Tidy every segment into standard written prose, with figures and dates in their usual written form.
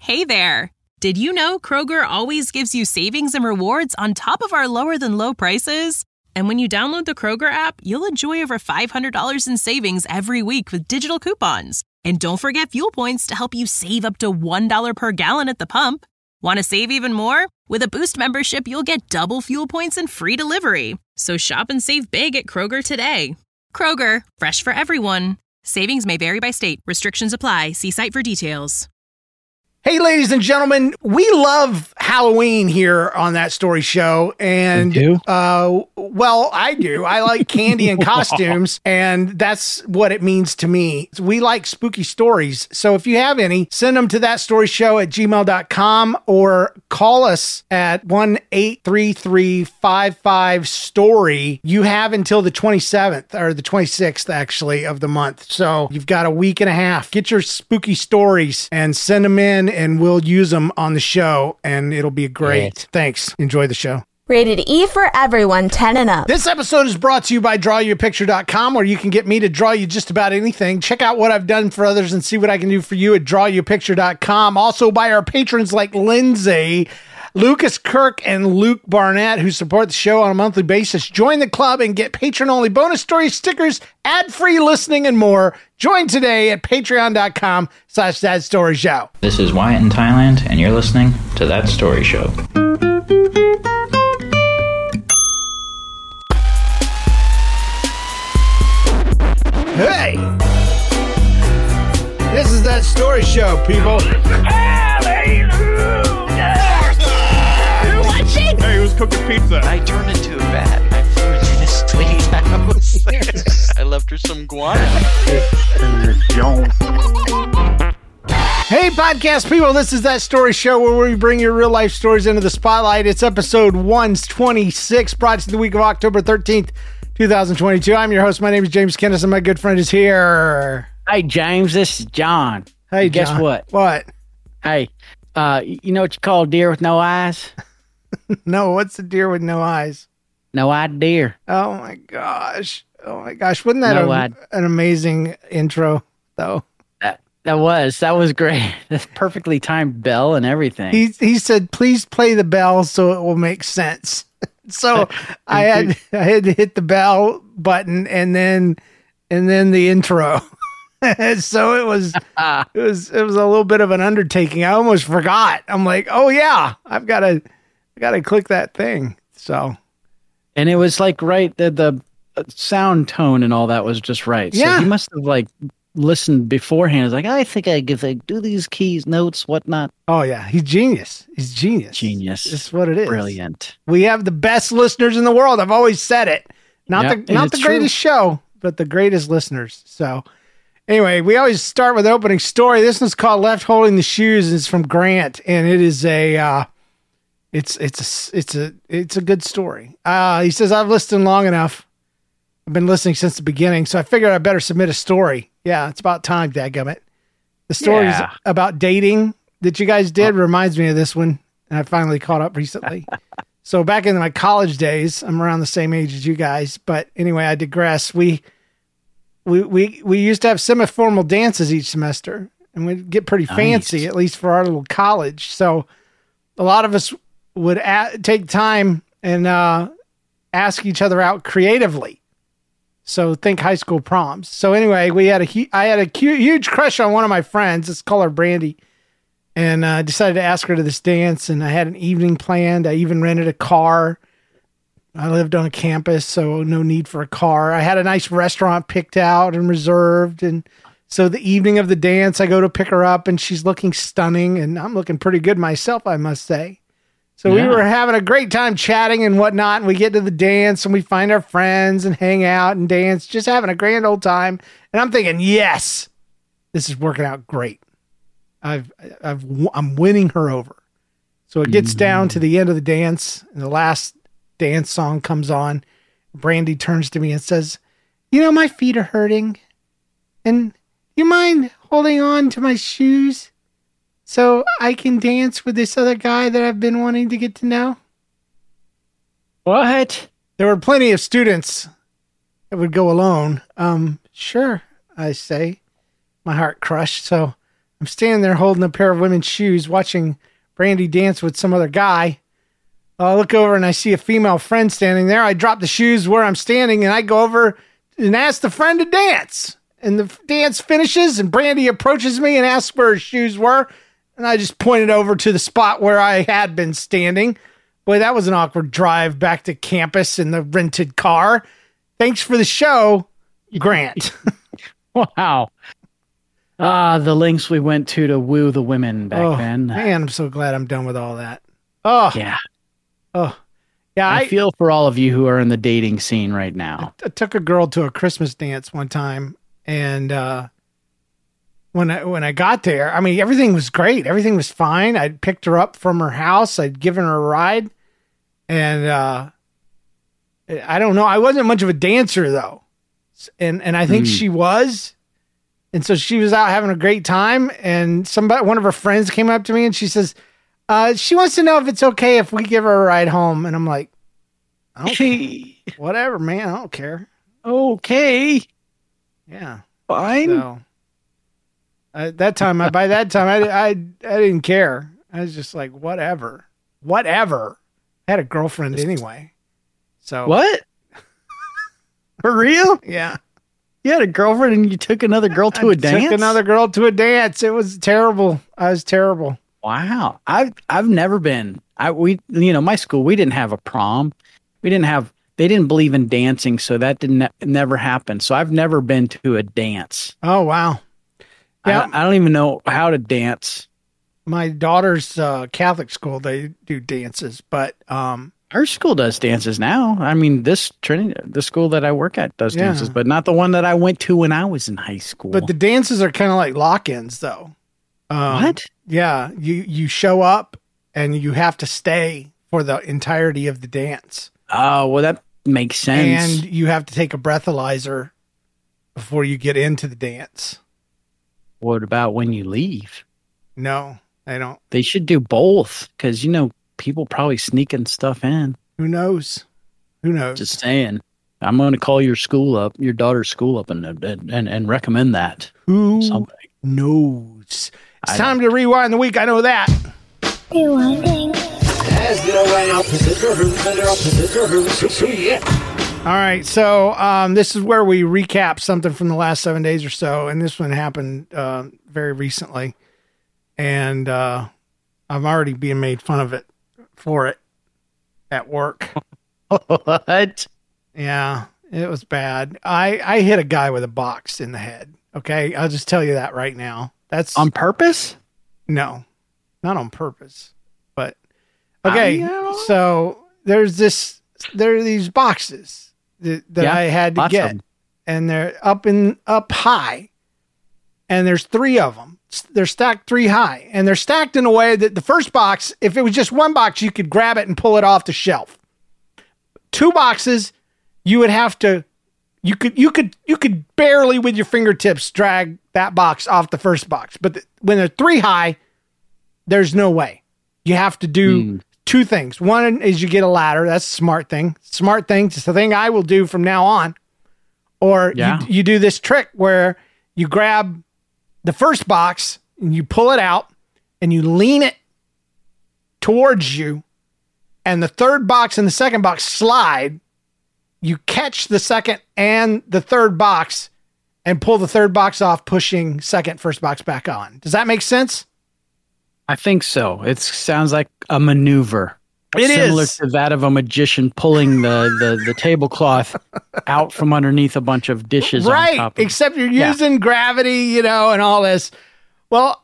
Hey there! Did you know Kroger always gives you savings and rewards on top of our lower-than-low prices? And when you download the Kroger app, you'll enjoy over $500 in savings every week with digital coupons. And don't forget fuel points to help you save up to $1 per gallon at the pump. Want to save even more? With a Boost membership, you'll get double fuel points and free delivery. So shop and save big at Kroger today. Kroger, fresh for everyone. Savings may vary by state. Restrictions apply. See site for details. Hey, ladies and gentlemen, we love Halloween here on That Story Show. And, you do? Well, I do. I like candy and costumes, and that's what it means to me. We like spooky stories. So if you have any, send them to thatstoryshow@gmail.com or call us at 1-833-55-STORY. You have until the 27th or the 26th, actually, of the month. So you've got a week and a half. Get your spooky stories and send them in, and we'll use them on the show, and it'll be great. Yes. Thanks. Enjoy the show. Rated E for everyone, 10 and up. This episode is brought to you by DrawYouAPicture.com, where you can get me to draw you just about anything. Check out what I've done for others and see what I can do for you at DrawYouAPicture.com. Also by our patrons like Lindsay, Lucas Kirk, and Luke Barnett, who support the show on a monthly basis. Join the club and get patron-only bonus stories, stickers, ad-free listening, and more. Join today at patreon.com/thatstoryshow. This is Wyatt in Thailand, and you're listening to That Story Show. Hey! This is That Story Show, people. Hey, who's cooking pizza? I turned into a bat. I flew into the sweet house. I left her some guano. Hey, podcast people, this is That Story Show, where we bring your real life stories into the spotlight. It's episode 126, brought to you the week of October 13th, 2022. I'm your host. My name is James Kennis, and my good friend is here. Hey, James, this is John. Hey, Guess John. what? What? Hey, you know what you call a deer with no eyes? No, what's the deer with no eyes? No-eyed deer. Oh, my gosh. Oh, my gosh. Wasn't that an amazing intro, though? That was great. That's perfectly timed bell and everything. He said, please play the bell so it will make sense. So I had to hit the bell button and then the intro. So it was a little bit of an undertaking. I almost forgot. I'm like, oh yeah, I gotta click that thing. So, and it was like right, the sound tone and all that was just right. Yeah. So he must have like listened beforehand. It's like, I think I could like do these keys, notes, whatnot. Oh yeah, he's genius. He's genius. Genius. That's what it is. Brilliant. We have the best listeners in the world. I've always said it. Not the greatest show, but the greatest listeners. So anyway, we always start with an opening story. This one's called Left Holding the Shoes, and it's from Grant, and it is it's a good story. He says, I've listened long enough. I've been listening since the beginning, so I figured I better submit a story. Yeah, it's about time, dadgummit. The story is about dating that you guys did reminds me of this one, and I finally caught up recently. So back in my college days, I'm around the same age as you guys, but anyway, I digress. We used to have semi-formal dances each semester, and we'd get pretty fancy, at least for our little college. So a lot of us would take time and ask each other out creatively. So think high school proms. So anyway, I had a huge crush on one of my friends. Let's call her Brandy. And I decided to ask her to this dance, and I had an evening planned. I even rented a car. I lived on a campus, so no need for a car. I had a nice restaurant picked out and reserved. And so the evening of the dance, I go to pick her up, and she's looking stunning, and I'm looking pretty good myself, I must say. So we were having a great time chatting and whatnot, and we get to the dance, and we find our friends and hang out and dance, just having a grand old time. And I'm thinking, yes, this is working out great. I'm winning her over. So it gets down to the end of the dance, and the last dance song comes on. Brandy turns to me and says, you know, my feet are hurting, and you mind holding on to my shoes so I can dance with this other guy that I've been wanting to get to know? What? There were plenty of students that would go alone. Sure, I say, my heart crushed. So I'm standing there holding a pair of women's shoes, watching Brandy dance with some other guy. I look over and I see a female friend standing there. I drop the shoes where I'm standing and I go over and ask the friend to dance. And the dance finishes and Brandy approaches me and asks where her shoes were. And I just pointed over to the spot where I had been standing. Boy, that was an awkward drive back to campus in the rented car. Thanks for the show, Grant. Wow. The links we went to woo the women back then. Man, I'm so glad I'm done with all that. Oh, yeah. Oh, yeah. I feel for all of you who are in the dating scene right now. I took a girl to a Christmas dance one time, and when I got there, I mean, everything was great. Everything was fine. I'd picked her up from her house. I'd given her a ride, and I don't know. I wasn't much of a dancer though, and I think she was. And so she was out having a great time, and one of her friends came up to me and she says, she wants to know if it's okay if we give her a ride home. And I'm like, okay, whatever, man. I don't care. Okay. Yeah. Fine. So, by that time, I didn't care. I was just like, whatever. I had a girlfriend anyway. So what? For real? Yeah. You had a girlfriend and you took another girl to a dance? Took another girl to a dance. It was terrible. I was terrible. Wow. I've never been. My school, we didn't have a prom. They didn't believe in dancing, so that never happened. So I've never been to a dance. Oh, wow. Yeah. I don't even know how to dance. My daughter's Catholic school, they do dances, but our school does dances now. I mean, this Trinity, the school that I work at does dances, but not the one that I went to when I was in high school. But the dances are kind of like lock-ins, though. What? Yeah, you show up and you have to stay for the entirety of the dance. Oh, well, that makes sense. And you have to take a breathalyzer before you get into the dance. What about when you leave? No, I don't. They should do both because, people probably sneaking stuff in. Who knows? Just saying. I'm going to call your daughter's school up and recommend that. Who knows? It's time to rewind the week. I know that. Rewinding. All right. So this is where we recap something from the last 7 days or so. And this one happened very recently. And I'm already being made fun of it. For it at work. What? Yeah, it was bad. I hit a guy with a box in the head. Okay, I'll just tell you that right now. That's on purpose? No, not on purpose. But okay, so there are these boxes that I had to get, and they're up high, and there's 3 of them. They're stacked 3 high, and they're stacked in a way that the first box, if it was just one box, you could grab it and pull it off the shelf. 2 boxes, you would have to, you could barely with your fingertips drag that box off the first box. But when they're 3 high, there's no way. You have to do 2 things. One is you get a ladder. That's a smart thing. Smart thing. It's the thing I will do from now on. Or you do this trick where you grab the first box and you pull it out and you lean it towards you, and the third box and the second box slide. You catch the second and the third box and pull the third box off, pushing first box back on. Does that make sense? I think so. It sounds like a maneuver. It Similar is to that of a magician pulling the tablecloth out from underneath a bunch of dishes. Right, on top of except you're using gravity, and all this. Well,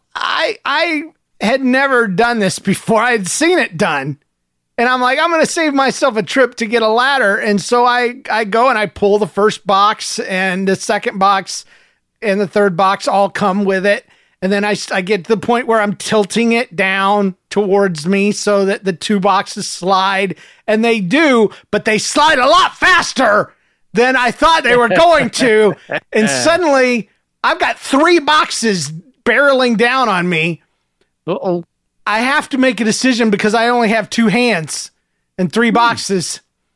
I had never done this before. I had seen it done. And I'm like, I'm going to save myself a trip to get a ladder. And so I go and I pull the first box, and the second box and the third box all come with it. And then I get to the point where I'm tilting it down towards me so that the 2 boxes slide. And they do, but they slide a lot faster than I thought they were going to. And suddenly I've got 3 boxes barreling down on me. Uh-oh. I have to make a decision because I only have 2 hands and 3 boxes.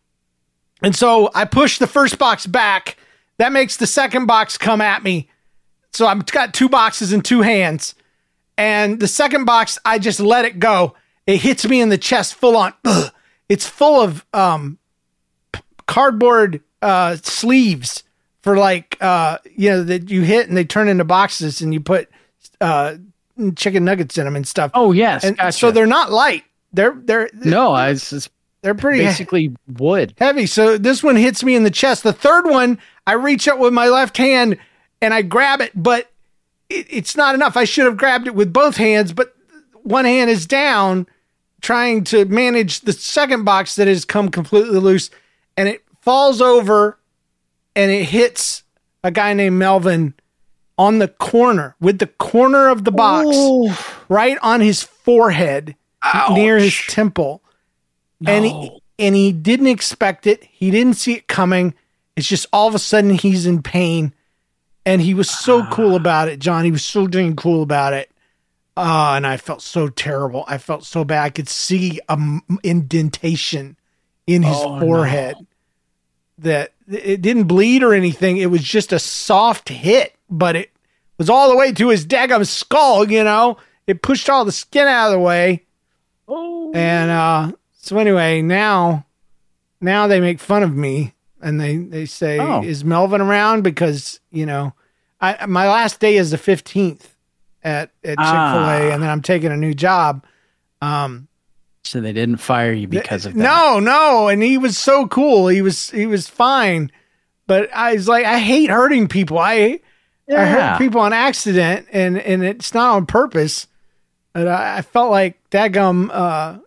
And so I push the first box back. That makes the second box come at me. So I've got 2 boxes and 2 hands. And the second box, I just let it go. It hits me in the chest full on. Ugh. It's full of cardboard sleeves for like, that you hit and they turn into boxes and you put chicken nuggets in them and stuff. Oh, yes. And gotcha. so they're not light. They're pretty basically wood. Heavy. So this one hits me in the chest. The third one, I reach up with my left hand and I grab it, but it's not enough. I should have grabbed it with both hands, but one hand is down trying to manage the second box that has come completely loose, and it falls over and it hits a guy named Melvin on the corner with the corner of the box right on his forehead. Ouch. Near his temple. No. And he didn't expect it. He didn't see it coming. It's just all of a sudden he's in pain. And he was so cool about it, John. He was so dang cool about it. And I felt so terrible. I felt so bad. I could see an indentation in his forehead. No. That it didn't bleed or anything. It was just a soft hit, but it was all the way to his daggum skull, It pushed all the skin out of the way. Oh. And so anyway, now they make fun of me. And they say, is Melvin around? Because, my last day is the 15th at Chick-fil-A, and then I'm taking a new job. So they didn't fire you because of that? No. And he was so cool. He was fine. But I was like, I hate hurting people. I hurt people on accident, and it's not on purpose. But I felt like daggum,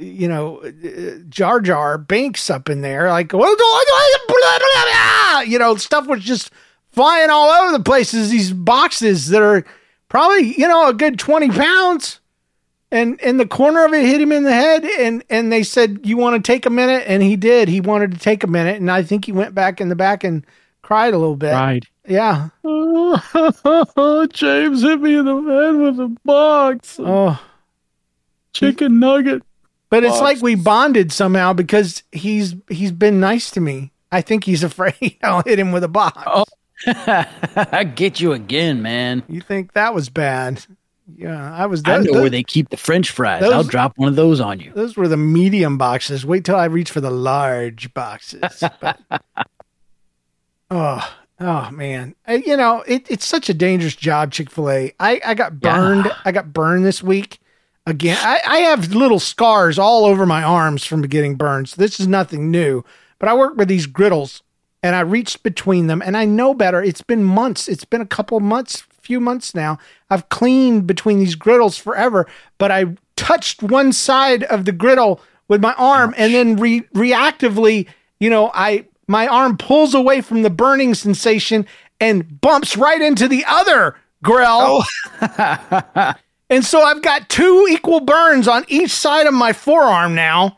Jar Jar Binks up in there, like, stuff was just flying all over the places. These boxes that are probably, a good 20 pounds, and the corner of it hit him in the head. And they said, you want to take a minute? And he did. He wanted to take a minute. And I think he went back in the back and cried a little bit. Right. Yeah. James hit me in the head with a box. Oh, chicken nugget. But it's like we bonded somehow because he's been nice to me. I think he's afraid I'll hit him with a box. Oh, I get you again, man. You think that was bad? Yeah, I know where they keep the French fries. I'll drop one of those on you. Those were the medium boxes. Wait till I reach for the large boxes. But, oh man. It's such a dangerous job, Chick-fil-A. I got burned. Yeah. I got burned this week. Again, I have little scars all over my arms from getting burned. So this is nothing new. But I work with these griddles, and I reached between them, and I know better. It's been months. It's been a few months now. I've cleaned between these griddles forever, but I touched one side of the griddle with my arm. Ouch. And then reactively, my arm pulls away from the burning sensation and bumps right into the other grill. Oh. And so I've got 2 equal burns on each side of my forearm now.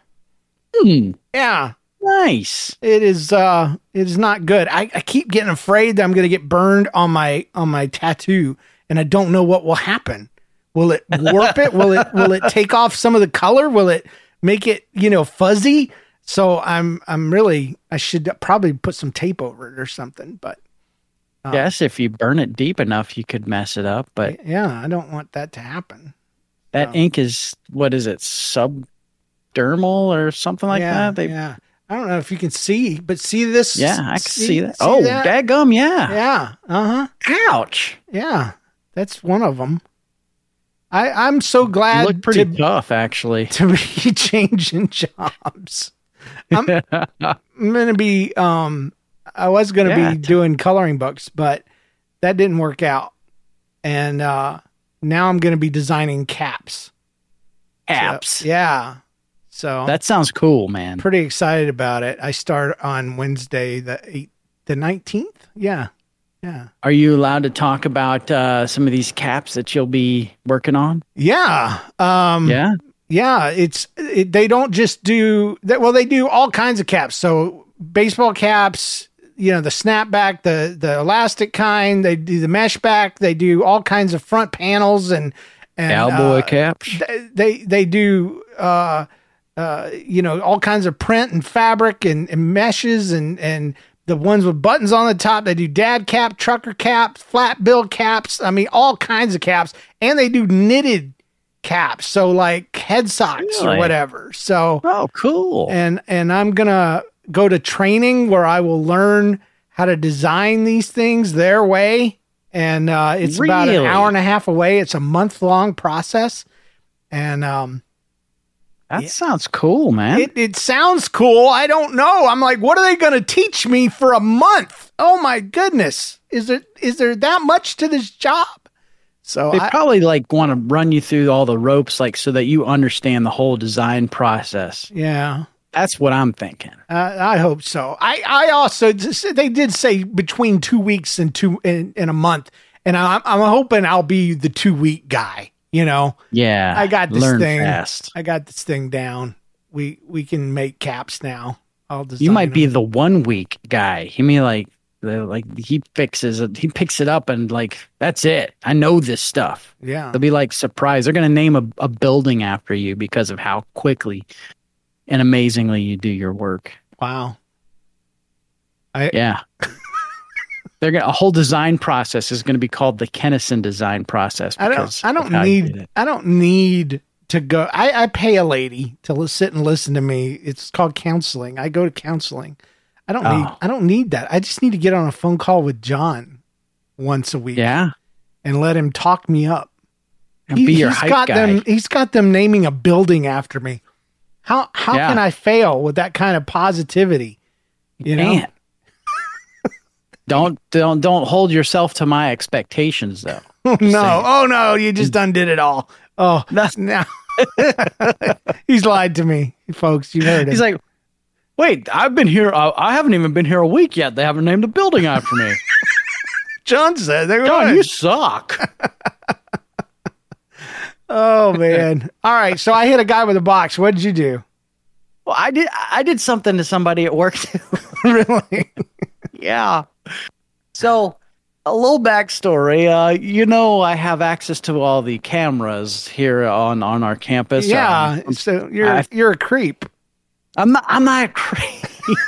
Yeah. Nice. It is not good. I keep getting afraid that I'm going to get burned on my tattoo, and I don't know what will happen. Will it warp it? Will it take off some of the color? Will it make it, fuzzy? So I should probably put some tape over it or something, but yes, if you burn it deep enough, you could mess it up. But yeah, I don't want that to happen. That ink is, what is it, subdermal or something like that? Yeah. I don't know if you can see, but see this? Yeah, I can see that. Oh, dadgum, yeah. Yeah. Uh-huh. Ouch. Yeah, that's one of them. I'm so glad. You look pretty tough, actually. To be changing jobs. I'm going to be... I was going to be doing coloring books, but that didn't work out. And now I'm going to be designing caps. Caps? So, So that sounds cool, man. Pretty excited about it. I start on Wednesday, the 19th. Yeah. Are you allowed to talk about some of these caps that you'll be working on? Yeah. Yeah. They don't just do that. Well, they do all kinds of caps. So baseball caps, the snapback, the elastic kind, they do the mesh back, they do all kinds of front panels and cowboy caps. They do, all kinds of print and fabric and meshes and the ones with buttons on the top. They do dad cap, trucker caps, flat bill caps. I mean, all kinds of caps. And they do knitted caps. So like head socks or whatever. So, oh, cool. And I'm going to go to training where I will learn how to design these things their way. And it's about an hour and a half away. It's a month-long process. And that sounds cool, man. It sounds cool. I don't know. I'm like, what are they going to teach me for a month? Oh my goodness. Is there that much to this job? So they probably like want to run you through all the ropes, like so that you understand the whole design process. Yeah. That's what I'm thinking. I hope so. I also, they did say between 2 weeks and a month. And I'm hoping I'll be the 2-week guy, you know? Yeah. I got this thing fast. I got this thing down. We can make caps now. You might be the 1 week guy. You mean like he picks it up and like, that's it. I know this stuff. Yeah. They'll be like surprised. They're going to name a building after you because of how quickly and amazingly you do your work. Wow. Yeah. A whole design process is going to be called the Kennison design process. I don't need to go. I pay a lady to sit and listen to me. It's called counseling. I go to counseling. I don't need that. I just need to get on a phone call with John once a week. Yeah. And let him talk me up. And be your hype guy. He's got them naming a building after me. How can I fail with that kind of positivity? You know? Don't hold yourself to my expectations though. Oh no, you just undid it all. Oh, no. He's lied to me, folks. You heard it. He's like, wait, I've been here. I haven't even been here a week yet. They haven't named a building after me. John said they're John, you suck. Oh man. All right. So I hit a guy with a box. What did you do? Well, I did something to somebody at work too. Really? Yeah. So a little backstory. I have access to all the cameras here on our campus. Yeah. So you're a creep. I'm not a creep.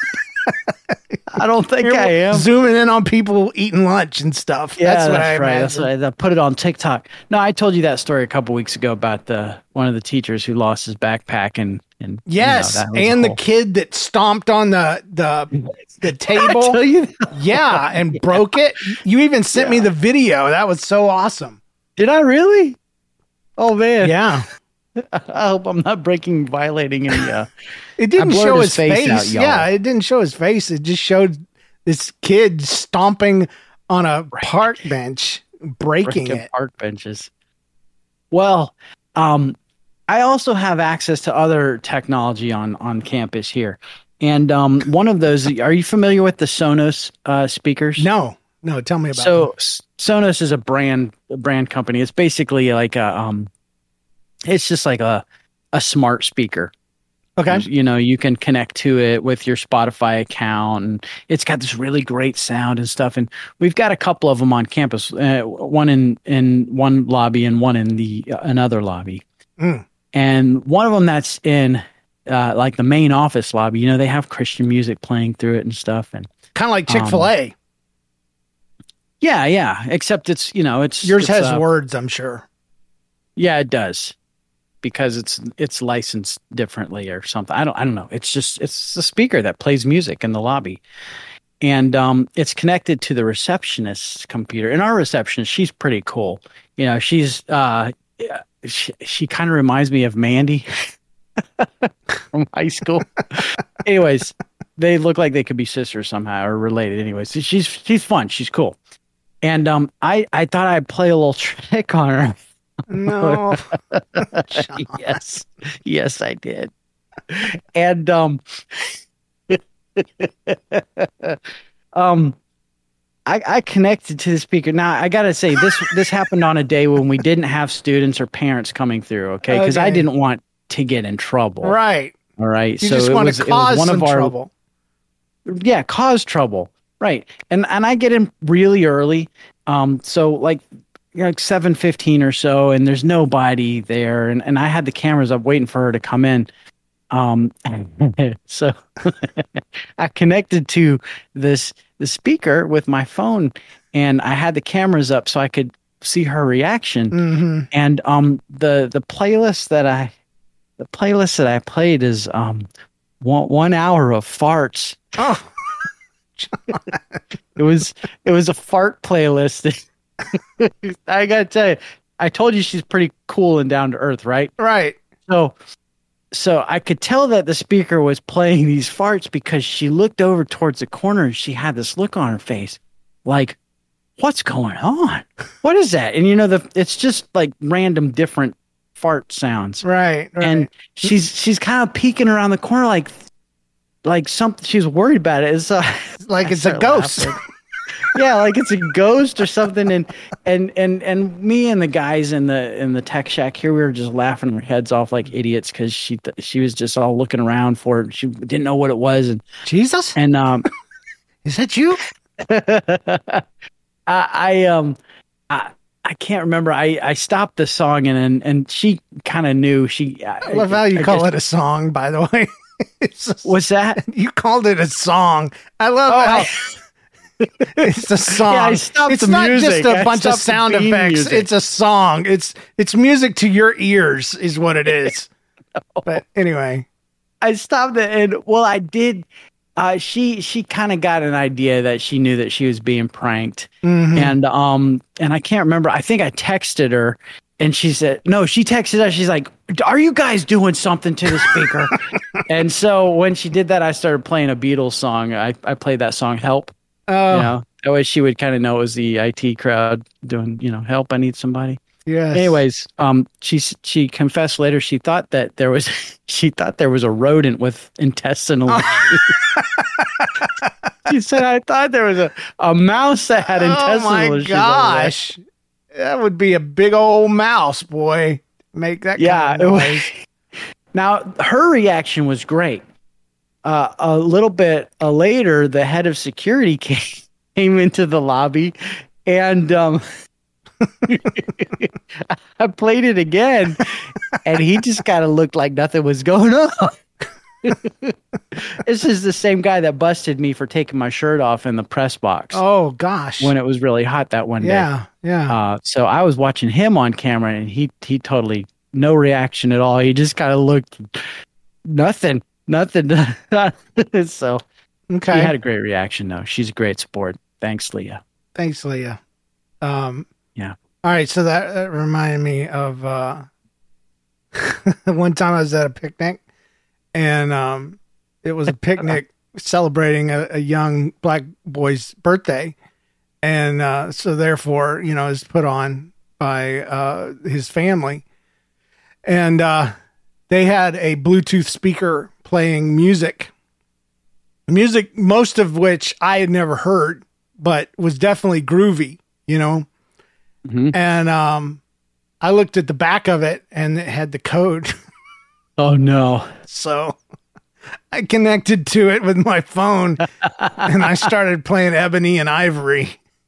I don't think I am. Zooming in on people eating lunch and stuff. Yeah, that's right. That's right. I put it on TikTok. No, I told you that story a couple weeks ago about one of the teachers who lost his backpack and yes, and the kid that stomped on the table. I tell you yeah, and broke it. You even sent me the video. That was so awesome. Did I really? Oh man. Yeah. I hope I'm not violating any. It didn't show his face. Yeah, it didn't show his face. It just showed this kid stomping on a park bench, breaking it. Park benches. Well, I also have access to other technology on campus here, and one of those. Are you familiar with the Sonos speakers? No. Tell me about. So Sonos is a brand company. It's basically like it's just like a smart speaker. Okay. You can connect to it with your Spotify account, and it's got this really great sound and stuff. And we've got a couple of them on campus, one in one lobby and one in another lobby. Mm. And one of them that's in like the main office lobby, they have Christian music playing through it and stuff. And kind of like Chick-fil-A. Yeah. Except it's yours has words, I'm sure. Yeah, it does. Because it's licensed differently or something. I don't know. It's a speaker that plays music in the lobby. And it's connected to the receptionist's computer. And our receptionist, she's pretty cool. She's she kind of reminds me of Mandy from high school. Anyways, they look like they could be sisters somehow or related. Anyways, she's fun. She's cool. And I thought I'd play a little trick on her. No. Yes, I did. And I connected to the speaker. Now I gotta say this happened on a day when we didn't have students or parents coming through. Okay, because I didn't want to get in trouble. Right. All right. You just want to cause one of our trouble. Yeah, cause trouble. Right. And I get in really early. So like 7:15 or so, and there's nobody there, and I had the cameras up waiting for her to come in. So I connected to the speaker with my phone, and I had the cameras up so I could see her reaction. Mm-hmm. And the playlist that I played is 1 hour of farts. Oh, it was a fart playlist. I gotta tell you, I told you she's pretty cool and down to earth, right? Right. So I could tell that the speaker was playing these farts because she looked over towards the corner and she had this look on her face, like, what's going on? What is that? And it's just like random different fart sounds. Right. And she's kind of peeking around the corner like something. She's worried about it. It's like it's a ghost. Yeah, like it's a ghost or something. And me and the guys in the tech shack here, we were just laughing our heads off like idiots because she was just all looking around for it. She didn't know what it was. And Jesus. And is that you? I can't remember. I stopped the song and she kind of knew. I love how you call it a song, by the way. What's that? You called it a song. I love how it's a song. Yeah, I stopped it's the not music. just a bunch of sound effects. Music. It's a song. It's music to your ears is what it is. But anyway, I stopped it, and I did. She kind of got an idea that she knew that she was being pranked, mm-hmm. and I can't remember. I think I texted her, and she said no. She texted us. She's like, "Are you guys doing something to the speaker?" And so when she did that, I started playing a Beatles song. I played that song, "Help." Oh, that way she would kind of know it was the IT crowd doing, "Help, I need somebody." Yes. Anyways, she confessed later she thought there was a rodent with intestinal issues. She said, "I thought there was a mouse that had intestinal issues." Oh my gosh, that would be a big old mouse, boy. Make that kind of noise. Now her reaction was great. A little bit later, the head of security came into the lobby, and I played it again, and he just kind of looked like nothing was going on. This is the same guy that busted me for taking my shirt off in the press box. Oh gosh, when it was really hot that one day. Yeah. So I was watching him on camera, and he totally no reaction at all. He just kind of looked nothing. So okay, he had a great reaction though. She's a great sport. Thanks, Leah. Yeah. All right, so that reminded me of one time I was at a picnic, and it was a picnic celebrating a young black boy's birthday, and so therefore, is put on by his family, and they had a Bluetooth speaker playing music, most of which I had never heard, but was definitely groovy, Mm-hmm. And I looked at the back of it, and it had the code. Oh no! So I connected to it with my phone, and I started playing Ebony and Ivory.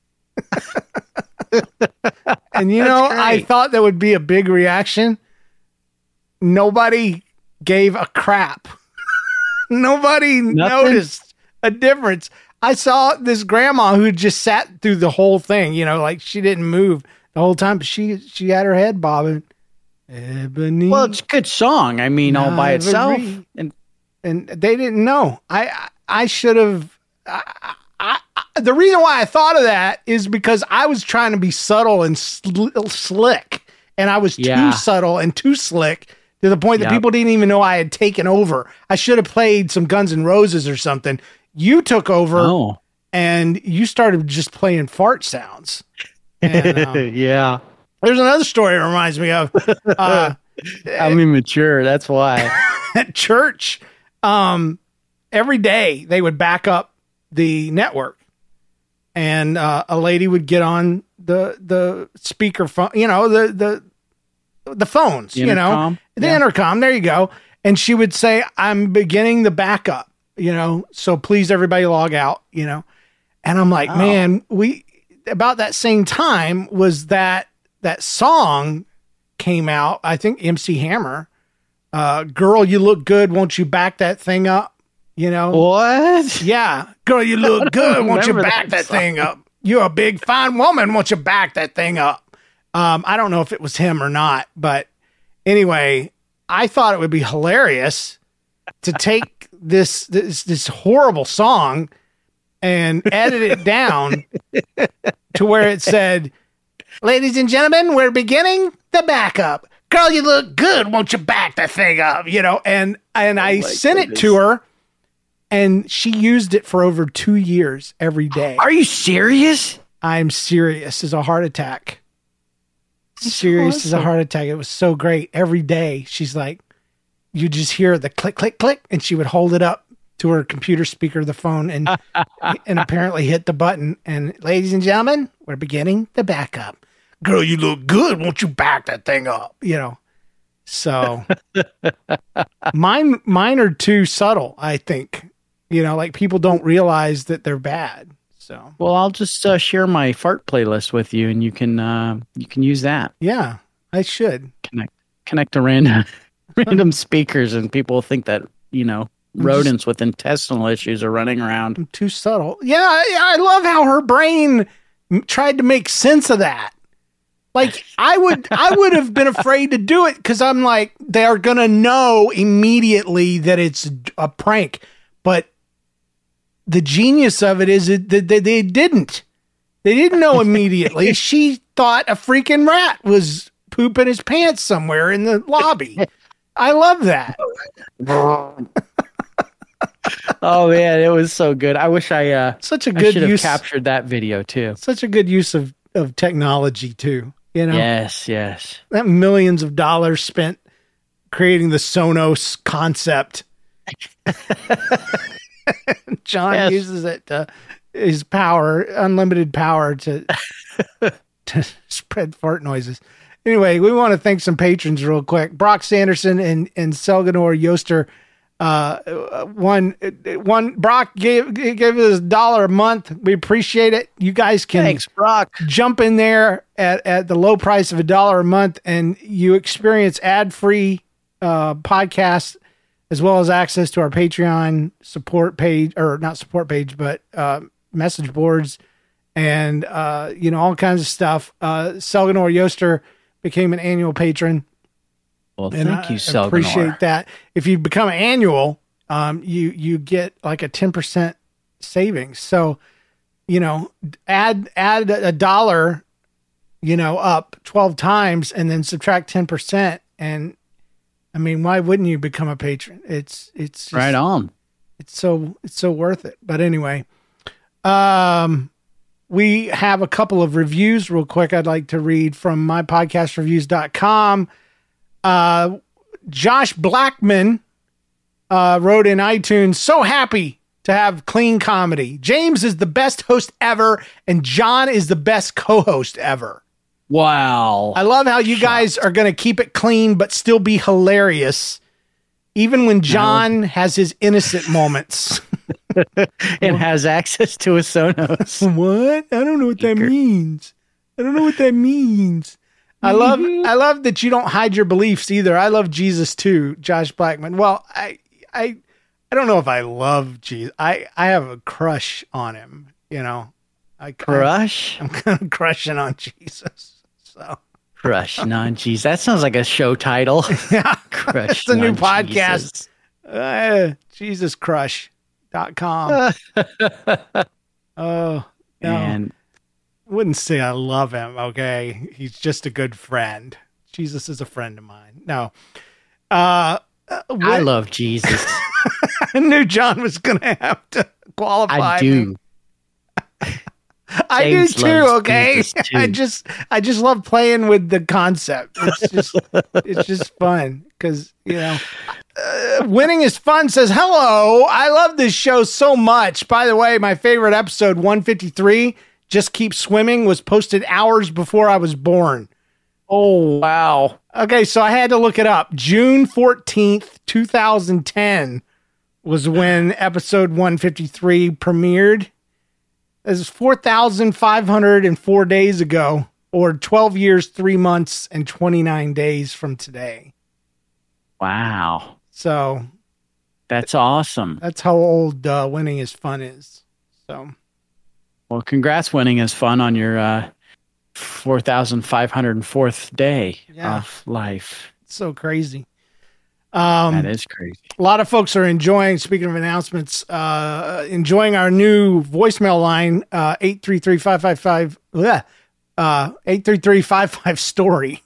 And I thought that would be a big reaction. Nobody gave a crap. Nobody noticed a difference. I saw this grandma who just sat through the whole thing, like she didn't move the whole time, but she had her head bobbing. Ebony. Well, it's a good song. I mean, all by itself. And they didn't know. I should have. The reason why I thought of that is because I was trying to be subtle and slick, and I was too subtle and too slick to the point that people didn't even know I had taken over. I should have played some Guns N' Roses or something. You took over, and you started just playing fart sounds. And, yeah. There's another story it reminds me of. I'm immature. That's why. At church, every day they would back up the network, and a lady would get on the speaker phone, the phones, the intercom. There you go. And she would say, "I'm beginning the backup. So please everybody log out, And I'm like, man, about that same time was that song came out. I think MC Hammer Girl, you look good. Won't you back that thing up? You know what? Yeah, girl, you look good. Won't you back that thing up? You're a big, fine woman. Won't you back that thing up? I don't know if it was him or not, but anyway, I thought it would be hilarious to take this horrible song and edit it down to where it said, "Ladies and gentlemen, we're beginning the backup. Girl, you look good. Won't you back that thing up?" You know, and I sent it to her. And she used it for over 2 years every day. Are you serious? I'm serious as a heart attack. Serious as a heart attack. It was so great. Every day, she's like, you just hear the click, click, click, and she would hold it up to her computer speaker, the phone, and apparently hit the button. And ladies and gentlemen, we're beginning the backup. Girl, you look good. Won't you back that thing up? You know. So mine are too subtle, I think. You know, like people don't realize that they're bad. So, well, I'll just share my fart playlist with you, and you can use that. Yeah, I should connect to random speakers, and people think that rodents with intestinal issues are running around. I'm too subtle. Yeah, I love how her brain tried to make sense of that. Like I would have been afraid to do it because I'm like, they are gonna know immediately that it's a prank, but. The genius of it is that they didn't know immediately. She thought a freaking rat was pooping his pants somewhere in the lobby. I love that. Oh man, it was so good. I wish I such a good should have use captured that video too. Such a good use of technology too. You know. Yes. That millions of dollars spent creating the Sonos concept. John uses it to his power, unlimited power to spread fart noises. Anyway, we want to thank some patrons real quick. Brock Sanderson and Selganor Yoster. One Brock gave us $1 a month. We appreciate it. You guys can thanks, Brock. Jump in there at the low price of $1 a month, and you experience ad-free podcasts. As well as access to our Patreon support page, or not support page, but message boards and, all kinds of stuff. Selganor Yoster became an annual patron. Well, thank you, Selganor. Appreciate that. If you become an annual, you get like a 10% savings. So, add $1, up 12 times and then subtract 10%. And I mean, why wouldn't you become a patron? It's just, right on. It's so worth it. But anyway, we have a couple of reviews real quick. I'd like to read from mypodcastreviews.com. Josh Blackman wrote in iTunes, "So happy to have clean comedy. James is the best host ever, and John is the best co-host ever." Wow. I love how you guys are going to keep it clean, but still be hilarious. Even when John has his innocent moments. And has access to a Sonos. What? I don't know what that means. I love that you don't hide your beliefs either. I love Jesus too, Josh Blackman. Well, I don't know if I love Jesus. I have a crush on him, Crush? I'm kind of crushing on Jesus. So Crushing on Jesus. That sounds like a show title. Yeah. Crush. It's a new podcast. JesusCrush.com. Oh, no. And I wouldn't say I love him, okay? He's just a good friend. Jesus is a friend of mine. No. I love Jesus. I knew John was going to have to qualify. I do. Me. I do too, okay? Too. I just love playing with the concept. It's just fun because, winning is fun says, "Hello, I love this show so much. By the way, my favorite episode 153, Just Keep Swimming, was posted hours before I was born." Oh, wow. Okay, so I had to look it up. June 14th, 2010 was when episode 153 premiered. This is 4,504 days ago, or 12 years, 3 months, and 29 days from today. Wow. So that's awesome. That's how old Winning is Fun is. So, well, congrats, Winning is Fun, on your 4,504th day of life. It's so crazy. That is crazy. A lot of folks are enjoying, speaking of announcements, enjoying our new voicemail line, 833-55-story.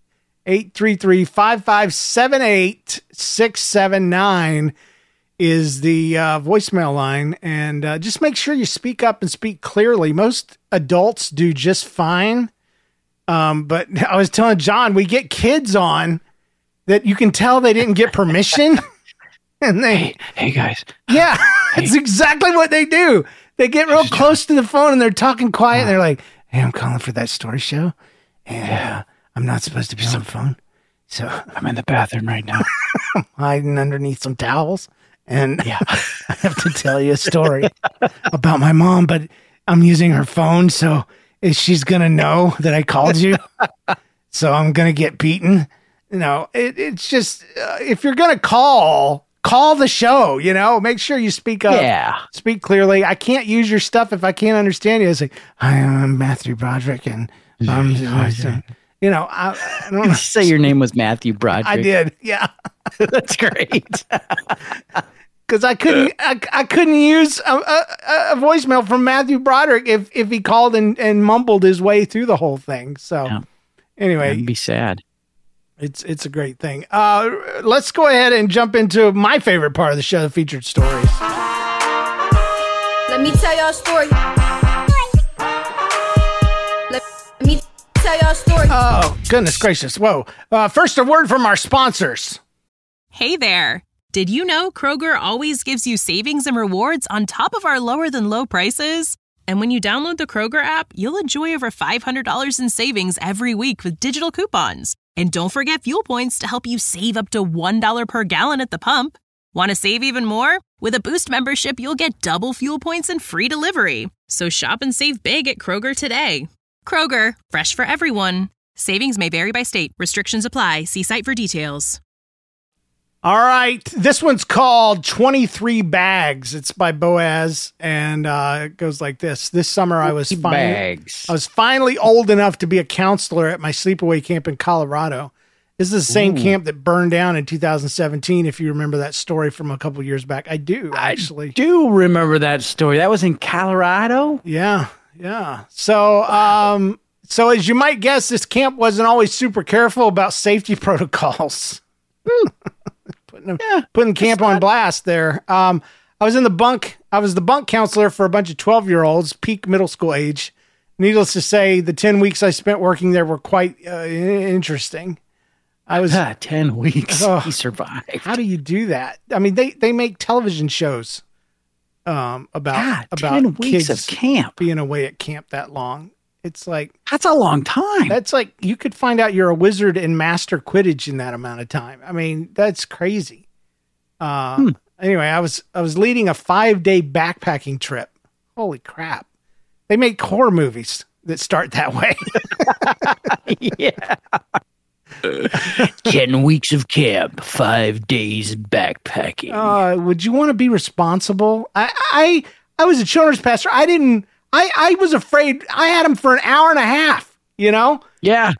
833-5578-679 is the voicemail line. And just make sure you speak up and speak clearly. Most adults do just fine. But I was telling John, we get kids on that you can tell they didn't get permission. And hey guys. Yeah, that's exactly what they do. They get real close to the phone and they're talking quiet and they're like, hey, I'm calling for that story show. And I'm not supposed to be on the phone. So I'm in the bathroom right now. I'm hiding underneath some towels. And I have to tell you a story about my mom, but I'm using her phone. So she's going to know that I called you. So I'm going to get beaten. It's just, if you're going to call the show, make sure you speak up. Yeah. Speak clearly. I can't use your stuff if I can't understand you. It's like, hi, I'm Matthew Broderick. And I don't know. Say your name was Matthew Broderick. I did. Yeah. That's great. Because I couldn't use a voicemail from Matthew Broderick if he called and mumbled his way through the whole thing. So anyway, that'd be sad. It's a great thing. Let's go ahead and jump into my favorite part of the show, the featured stories. Let me tell y'all a story. Let me tell y'all a story. Oh, goodness gracious. Whoa. First, a word from our sponsors. Hey there. Did you know Kroger always gives you savings and rewards on top of our lower than low prices? And when you download the Kroger app, you'll enjoy over $500 in savings every week with digital coupons. And don't forget fuel points to help you save up to $1 per gallon at the pump. Want to save even more? With a Boost membership, you'll get double fuel points and free delivery. So shop and save big at Kroger today. Kroger, fresh for everyone. Savings may vary by state. Restrictions apply. See site for details. All right. This one's called 23 Bags. It's by Boaz, and it goes like this. This summer, I was finally old enough to be a counselor at my sleepaway camp in Colorado. This is the same camp that burned down in 2017, if you remember that story from a couple years back. I do, actually. I do remember that story. That was in Colorado? Yeah. So, so as you might guess, this camp wasn't always super careful about safety protocols. Putting camp on blast there. I was the bunk counselor for a bunch of 12-year-olds, peak middle school age. Needless to say, the 10 weeks I spent working there were quite interesting. I was 10 weeks. He survived. How do you do that? I mean, they make television shows about 10 weeks kids of camp being away at camp that long. It's like, that's a long time. That's like, you could find out you're a wizard and master Quidditch in that amount of time. I mean, that's crazy. Anyway, I was leading a 5-day backpacking trip. Holy crap. They make horror movies that start that way. Yeah. 10 weeks of camp, 5 days backpacking. Would you want to be responsible? I was a children's pastor. I was afraid. I had him for an hour and a half, Yeah. Yeah.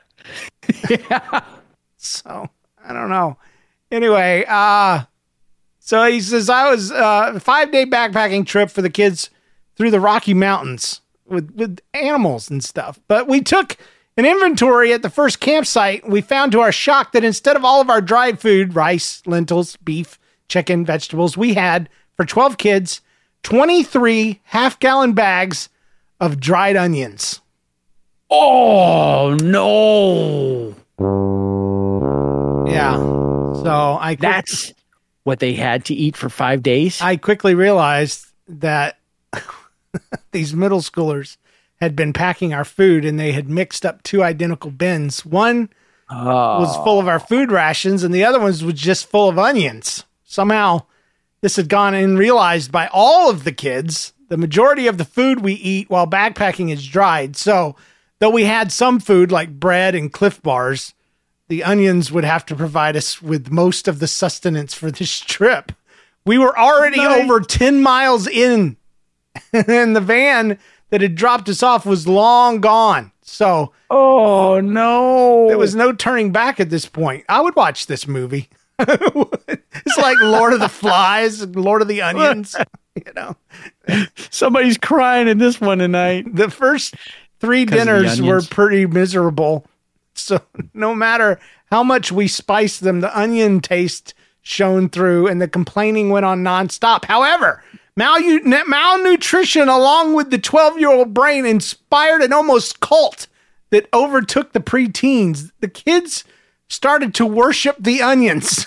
So, I don't know. Anyway, so he says, I was a 5-day backpacking trip for the kids through the Rocky Mountains with animals and stuff. But we took an inventory at the first campsite. We found to our shock that instead of all of our dried food, rice, lentils, beef, chicken, vegetables, we had, for 12 kids, 23 half-gallon bags of dried onions. Oh, no. Yeah. So that's what they had to eat for 5 days. I quickly realized that these middle schoolers had been packing our food and they had mixed up 2 identical bins. One was full of our food rations and the other one was just full of onions. Somehow this had gone unrealized by all of the kids. The majority of the food we eat while backpacking is dried. So though we had some food like bread and Cliff Bars, the onions would have to provide us with most of the sustenance for this trip. We were already over 10 miles in, and the van that had dropped us off was long gone. So, oh no, there was no turning back at this point. I would watch this movie. It's like Lord of the Flies, Lord of the Onions. You know, somebody's crying in this one tonight. The first 3 dinners were pretty miserable. So no matter how much we spiced them, the onion taste shone through and the complaining went on nonstop. However, malnutrition along with the 12-year-old brain inspired an almost cult that overtook the preteens. The kids started to worship the onions.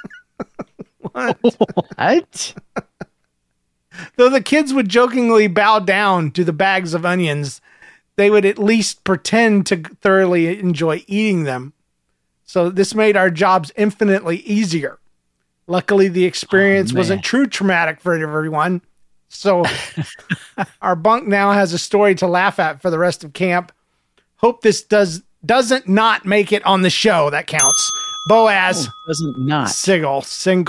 What? Though the kids would jokingly bow down to the bags of onions, they would at least pretend to thoroughly enjoy eating them. So this made our jobs infinitely easier. Luckily, the experience wasn't too traumatic for everyone. So our bunk now has a story to laugh at for the rest of camp. Hope this doesn't not make it on the show. That counts. Boaz. Doesn't not. Sigel.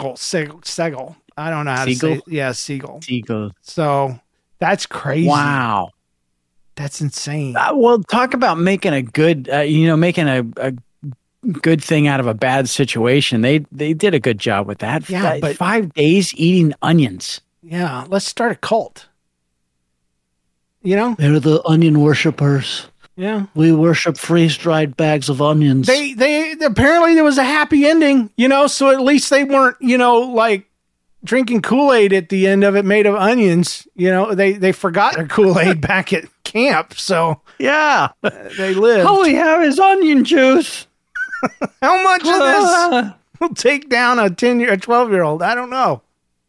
I don't know how to say it. Yeah, Siegel. So that's crazy. Wow. That's insane. Well, talk about making a good, making a good thing out of a bad situation. They did a good job with that. Yeah, but 5 days eating onions. Yeah, let's start a cult. You know? They're the onion worshippers. Yeah. We worship freeze-dried bags of onions. They apparently there was a happy ending, so at least they weren't, like drinking Kool-Aid at the end of it made of onions. They forgot their Kool-Aid back at camp, so yeah, they lived. All we have is onion juice. How much of this will take down a 12-year-old? I don't know.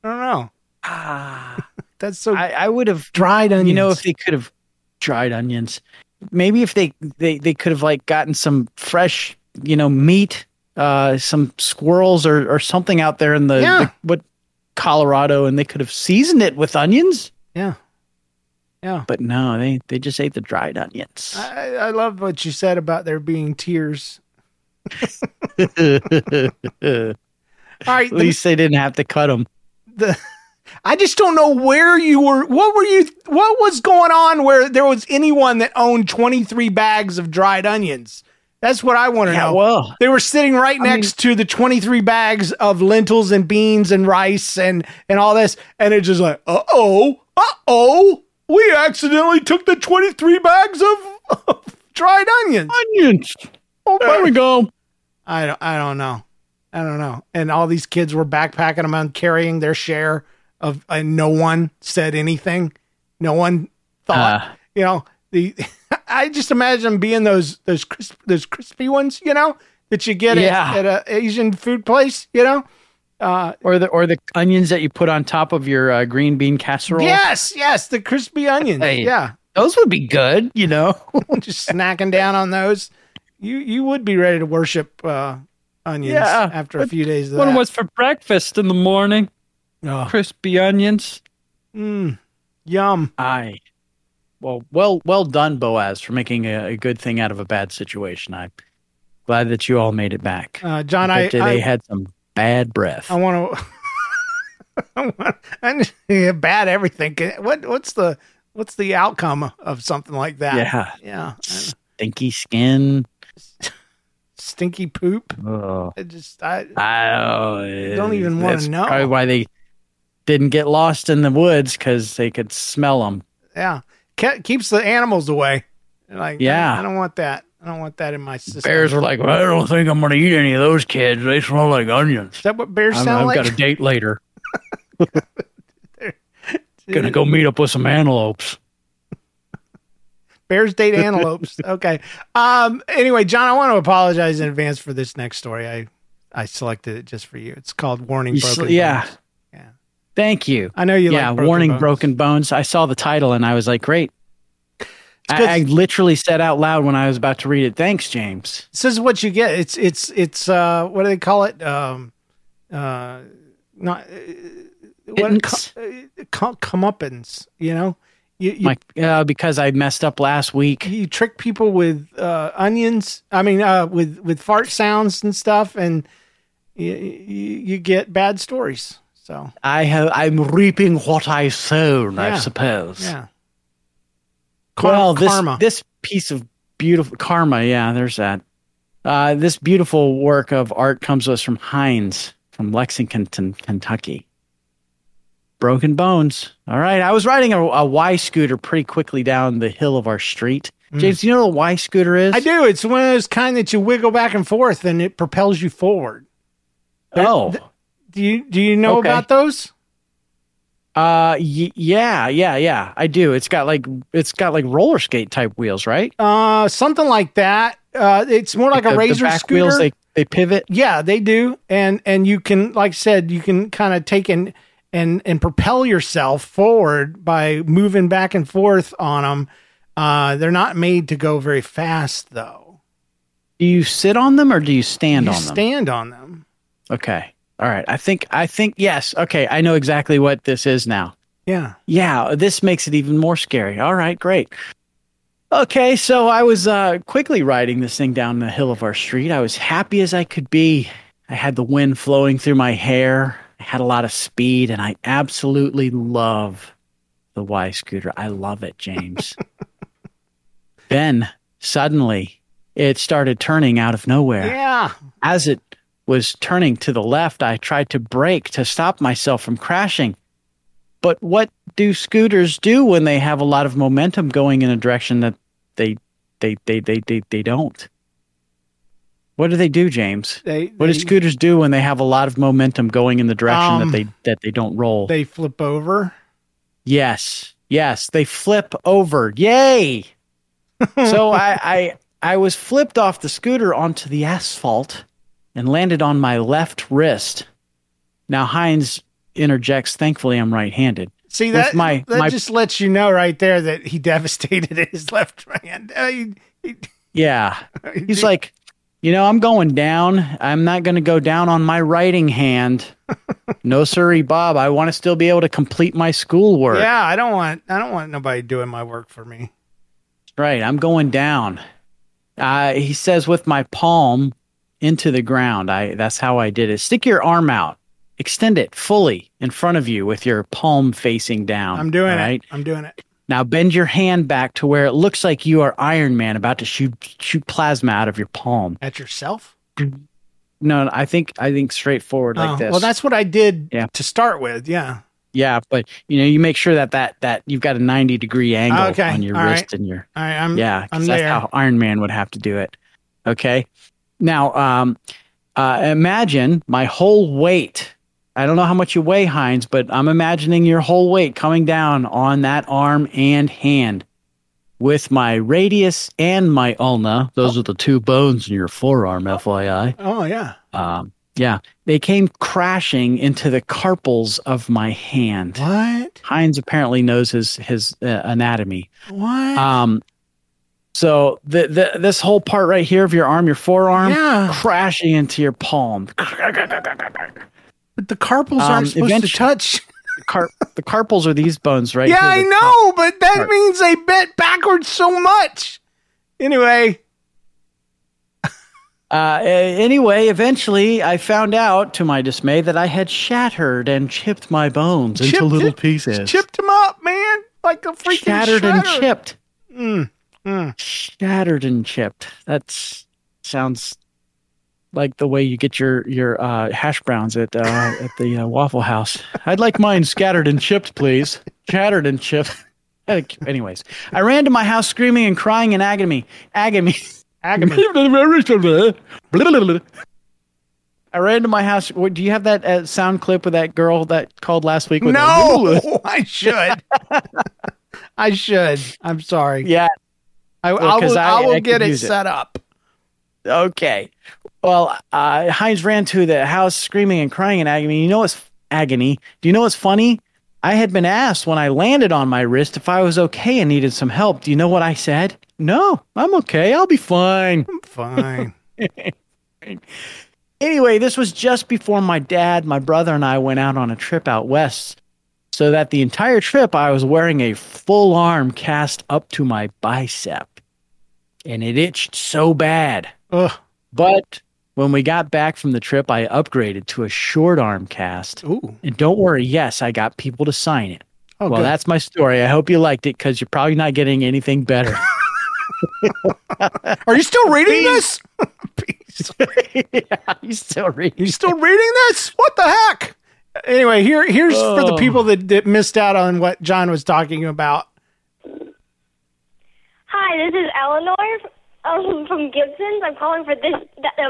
That's so. I would have dried onions. If they could have dried onions, maybe if they could have gotten some fresh, meat, some squirrels or something out there in the Colorado, and they could have seasoned it with onions. Yeah. But no, they just ate the dried onions. I love what you said about there being tears. All right. At least they didn't have to cut them. I just don't know where you were. What was going on where there was anyone that owned 23 bags of dried onions? That's what I want to know. Well, they were sitting right next to the 23 bags of lentils and beans and rice and all this. And it's just like, uh-oh. We accidentally took the 23 bags of dried onions. Oh, there we go. I don't know. And all these kids were backpacking them and carrying their share of, and no one said anything. No one thought, I just imagine them being those crispy ones, that you get at an Asian food place, or the onions that you put on top of your green bean casserole. Yes, the crispy onions. Hey, yeah, those would be good. Just snacking down on those. You would be ready to worship onions after a few days of that. One was for breakfast in the morning. Oh. Crispy onions. Yum. Well done, Boaz, for making a good thing out of a bad situation. I'm glad that you all made it back. John, they had some bad breath. I want to bad everything. What's the outcome of something like that? Yeah. Stinky skin. Stinky poop. Oh. I don't even want to know. Probably why they didn't get lost in the woods, because they could smell them. Yeah. Keeps the animals away. I don't want that. I don't want that in my system. Bears were like, well, I don't think I'm going to eat any of those kids. They smell like onions. Is that what bears sound like? I've got a date later. Gonna go meet up with some antelopes. Bears date antelopes. Okay. Anyway, John, I want to apologize in advance for this next story. I selected it just for you. It's called Warning Broken Bones. Yeah. Thank you. I know you like Warning Broken Bones. I saw the title and I was like, great. I literally said out loud when I was about to read it, thanks, James. This is what you get. It's what do they call it? Comeuppance, Because I messed up last week. You trick people with onions. I mean, with fart sounds and stuff, and you get bad stories. So I'm reaping what I sown, I suppose. Yeah. Karma. This piece of beautiful karma. Yeah, there's that. This beautiful work of art comes to us from Heinz from Lexington, Kentucky. Broken Bones. All right. I was riding a Y scooter pretty quickly down the hill of our street. James, do you know what a Y scooter is? I do. It's one of those kind that you wiggle back and forth and it propels you forward. Do you know about those? Yeah. I do. It's got like roller skate type wheels, right? Something like that. It's more like a razor the back scooter. Wheels, they pivot. Yeah, they do. And you can, like I said, you can kind of take and propel yourself forward by moving back and forth on them. They're not made to go very fast, though. Do you sit on them or do you stand on them? Stand on them. Okay. All right. I think yes. Okay. I know exactly what this is now. Yeah. Yeah. This makes it even more scary. All right. Great. Okay. So I was quickly riding this thing down the hill of our street. I was happy as I could be. I had the wind flowing through my hair. I had a lot of speed, and I absolutely love the Y scooter. I love it, James. Then suddenly it started turning out of nowhere. Yeah. As it was turning to the left, I tried to brake to stop myself from crashing. But what do scooters do when they have a lot of momentum going in a direction that they don't? What do they do, James? What do scooters do when they have a lot of momentum going in the direction that they don't roll? They flip over. Yes, they flip over. Yay! So I was flipped off the scooter onto the asphalt and landed on my left wrist. Now Heinz interjects, thankfully I'm right-handed. See, that just lets you know right there that he devastated his left hand. Yeah. He's like, I'm going down. I'm not going to go down on my writing hand. No, sirree, Bob. I want to still be able to complete my schoolwork. Yeah, I don't want nobody doing my work for me. Right. I'm going down. He says with my palm into the ground. That's how I did it. Stick your arm out. Extend it fully in front of you with your palm facing down. I'm doing it. I'm doing it. Now bend your hand back to where it looks like you are Iron Man about to shoot plasma out of your palm. At yourself? No, I think straightforward like this. Well, that's what I did to start with. Yeah. Yeah, but you make sure that you've got a 90-degree angle on your wrist and your. All right, I'm that's there. how Iron Man would have to do it. Okay. Now, imagine my whole weight. I don't know how much you weigh, Heinz, but I'm imagining your whole weight coming down on that arm and hand with my radius and my ulna. Those are the two bones in your forearm, FYI. Oh, yeah. Yeah. They came crashing into the carpals of my hand. What? Heinz apparently knows his anatomy. What? So this whole part right here of your arm, your forearm, crashing into your palm. But the carpals aren't supposed to touch. The carpals are these bones right here. Yeah, I know, but that part. means they bent backwards so much. Anyway. Eventually I found out, to my dismay, that I had shattered and chipped my bones into little pieces. Chipped them up, man. Like a freaking Shattered and chipped. Shattered and chipped. That sounds like the way you get your hash browns at the Waffle House. I'd like mine scattered and chipped, please. Shattered and chipped. Anyways, I ran to my house screaming and crying in agony. I ran to my house. Do you have that sound clip with that girl that called last week? No, I should. I should. I'm sorry. Yeah. I will get it set up. Okay. Well, Heinz ran to the house screaming and crying in agony. You know what's agony? Do you know what's funny? I had been asked when I landed on my wrist if I was okay and needed some help. Do you know what I said? No, I'm okay. I'll be fine. I'm fine. Anyway, this was just before my dad, my brother, and I went out on a trip out west. so that the entire trip I was wearing a full arm cast up to my bicep. And it itched so bad. Ugh. But when we got back from the trip, I upgraded to a short arm cast. Ooh. And don't worry, yes, I got people to sign it. Oh, well, good. that's my story. I hope you liked it because you're probably not getting anything better. Are you still reading this? Yeah, you still reading? You still reading this? What the heck? Anyway, here's for the people that missed out on what John was talking about. Hi, this is Eleanor from Gibson's. I'm calling for that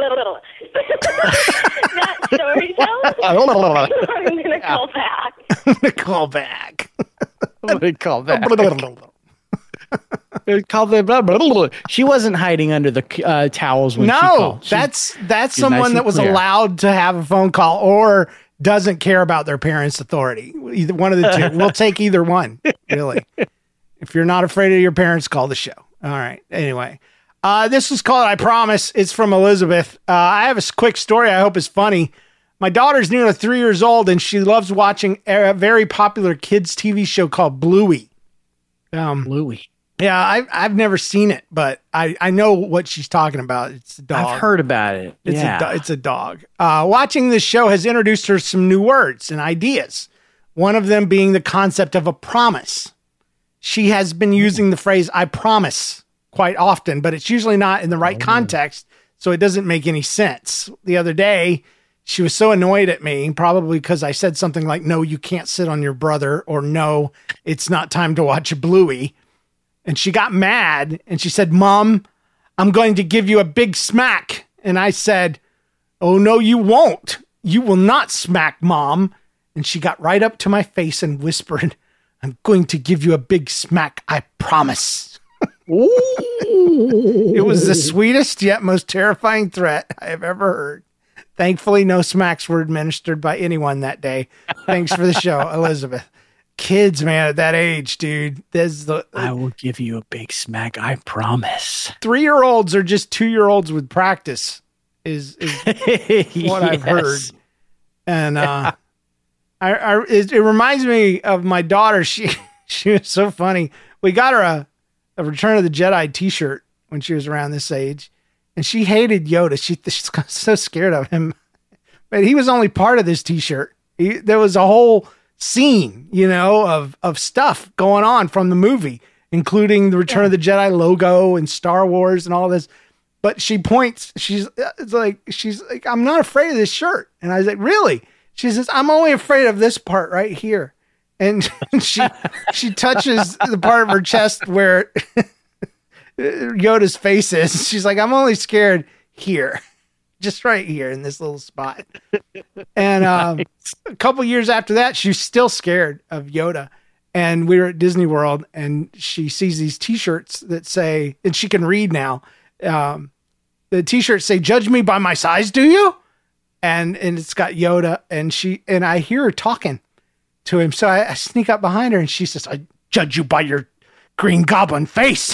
story show. I'm going to call back. I'm going to call back. She wasn't hiding under the towels when she called. That's someone that was allowed to have a phone call or doesn't care about their parents' authority. Either one of the two. We'll take either one, really. If you're not afraid of your parents, call the show. All right. Anyway, this was called I Promise. It's from Elizabeth. I have a quick story I hope is funny. My daughter's nearly 3 years old, and she loves watching a very popular kids' TV show called Bluey. Bluey. Yeah, I've never seen it, but I know what she's talking about. It's a dog. I've heard about it. It's a dog. Watching this show has introduced her some new words and ideas. One of them being the concept of a promise. She has been using the phrase I promise quite often, but it's usually not in the right context, so it doesn't make any sense. The other day, she was so annoyed at me, probably because I said something like, no, you can't sit on your brother, or no, it's not time to watch Bluey. And she got mad and she said, Mom, I'm going to give you a big smack. And I said, oh, no, you won't. You will not smack, Mom. And she got right up to my face and whispered, I'm going to give you a big smack. I promise. It was the sweetest yet most terrifying threat I have ever heard. Thankfully, no smacks were administered by anyone that day. Thanks for the show, Elizabeth. Kids, man, at that age, dude. I will give you a big smack. I promise. 3-year-olds are just 2-year-olds with practice is what I've heard. And it reminds me of my daughter. She was so funny. We got her a Return of the Jedi t-shirt when she was around this age, and she hated Yoda. She's so scared of him. But he was only part of this t-shirt. There was a whole scene, of stuff going on from the movie, including the Return of the Jedi logo and Star Wars and all this. But she points, she's like, I'm not afraid of this shirt. And I was like, really? She says, I'm only afraid of this part right here. And she touches the part of her chest where Yoda's face is. She's like, I'm only scared here. Just right here in this little spot. And nice. A couple years after that, she's still scared of Yoda. And we were at Disney World, and she sees these t-shirts that say, and she can read now. The t-shirts say, judge me by my size, do you? And it's got Yoda, and I hear her talking to him. So I sneak up behind her, and she says, I judge you by your Green Goblin face.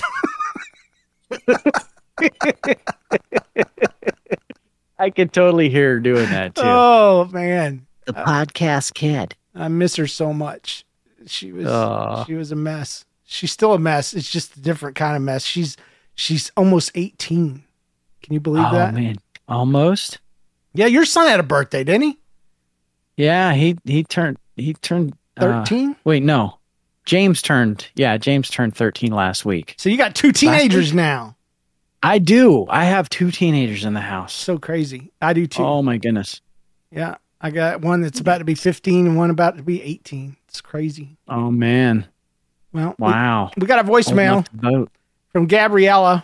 I could totally hear her doing that too. Oh man, the podcast kid. I miss her so much. She was a mess. She's still a mess. It's just a different kind of mess. She's almost 18. Can you believe that? Oh man, almost. Yeah, your son had a birthday, didn't he? Yeah, he turned 13. Wait, no, James turned 13 last week. So you got 2 teenagers now. I do. I have 2 teenagers in the house. So crazy. I do too. Oh my goodness. Yeah. I got one that's about to be 15 and one about to be 18. It's crazy. Oh man. Well, wow. We got a voicemail from Gabriella.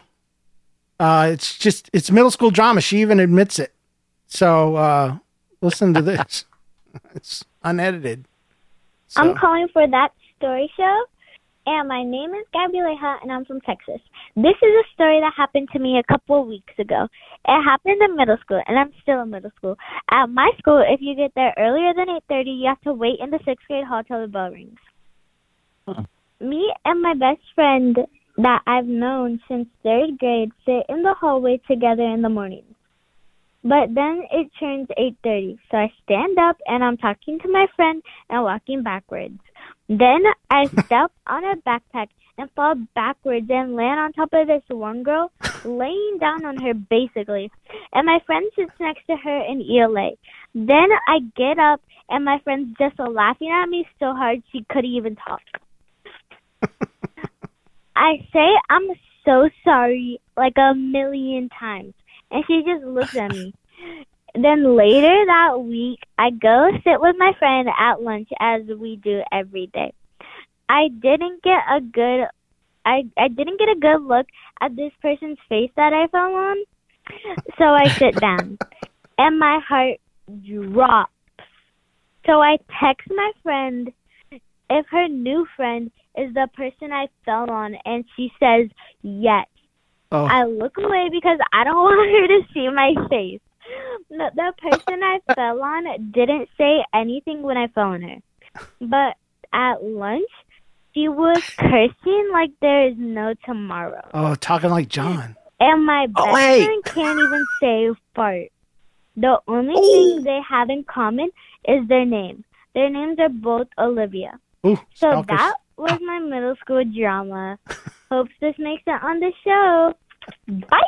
It's middle school drama. She even admits it. So, listen to this. It's unedited. So. I'm calling for that story show. And my name is Gabriela, and I'm from Texas. This is a story that happened to me a couple of weeks ago. It happened in middle school, and I'm still in middle school. At my school, if you get there earlier than 8:30, you have to wait in the 6th grade hall till the bell rings. Huh. Me and my best friend that I've known since 3rd grade sit in the hallway together in the mornings. But then it turns 8:30, so I stand up, and I'm talking to my friend and walking backwards. Then I step on a backpack and fall backwards and land on top of this one girl, laying down on her basically. And my friend sits next to her in ELA. Then I get up and my friend's just laughing at me so hard she couldn't even talk. I say I'm so sorry like a million times, and she just looks at me. Then later that week, I go sit with my friend at lunch as we do every day. I didn't get a good look at this person's face that I fell on, so I sit down, and my heart drops. So I text my friend if her new friend is the person I fell on, and she says yes. Oh. I look away because I don't want her to see my face. The person I fell on didn't say anything when I fell on her. But at lunch, she was cursing like there is no tomorrow. Oh, talking like John. And my best friend can't even say fart. The only thing they have in common is their name. Their names are both Olivia. Ooh, so that was my middle school drama. Hopes this makes it on the show. Bye.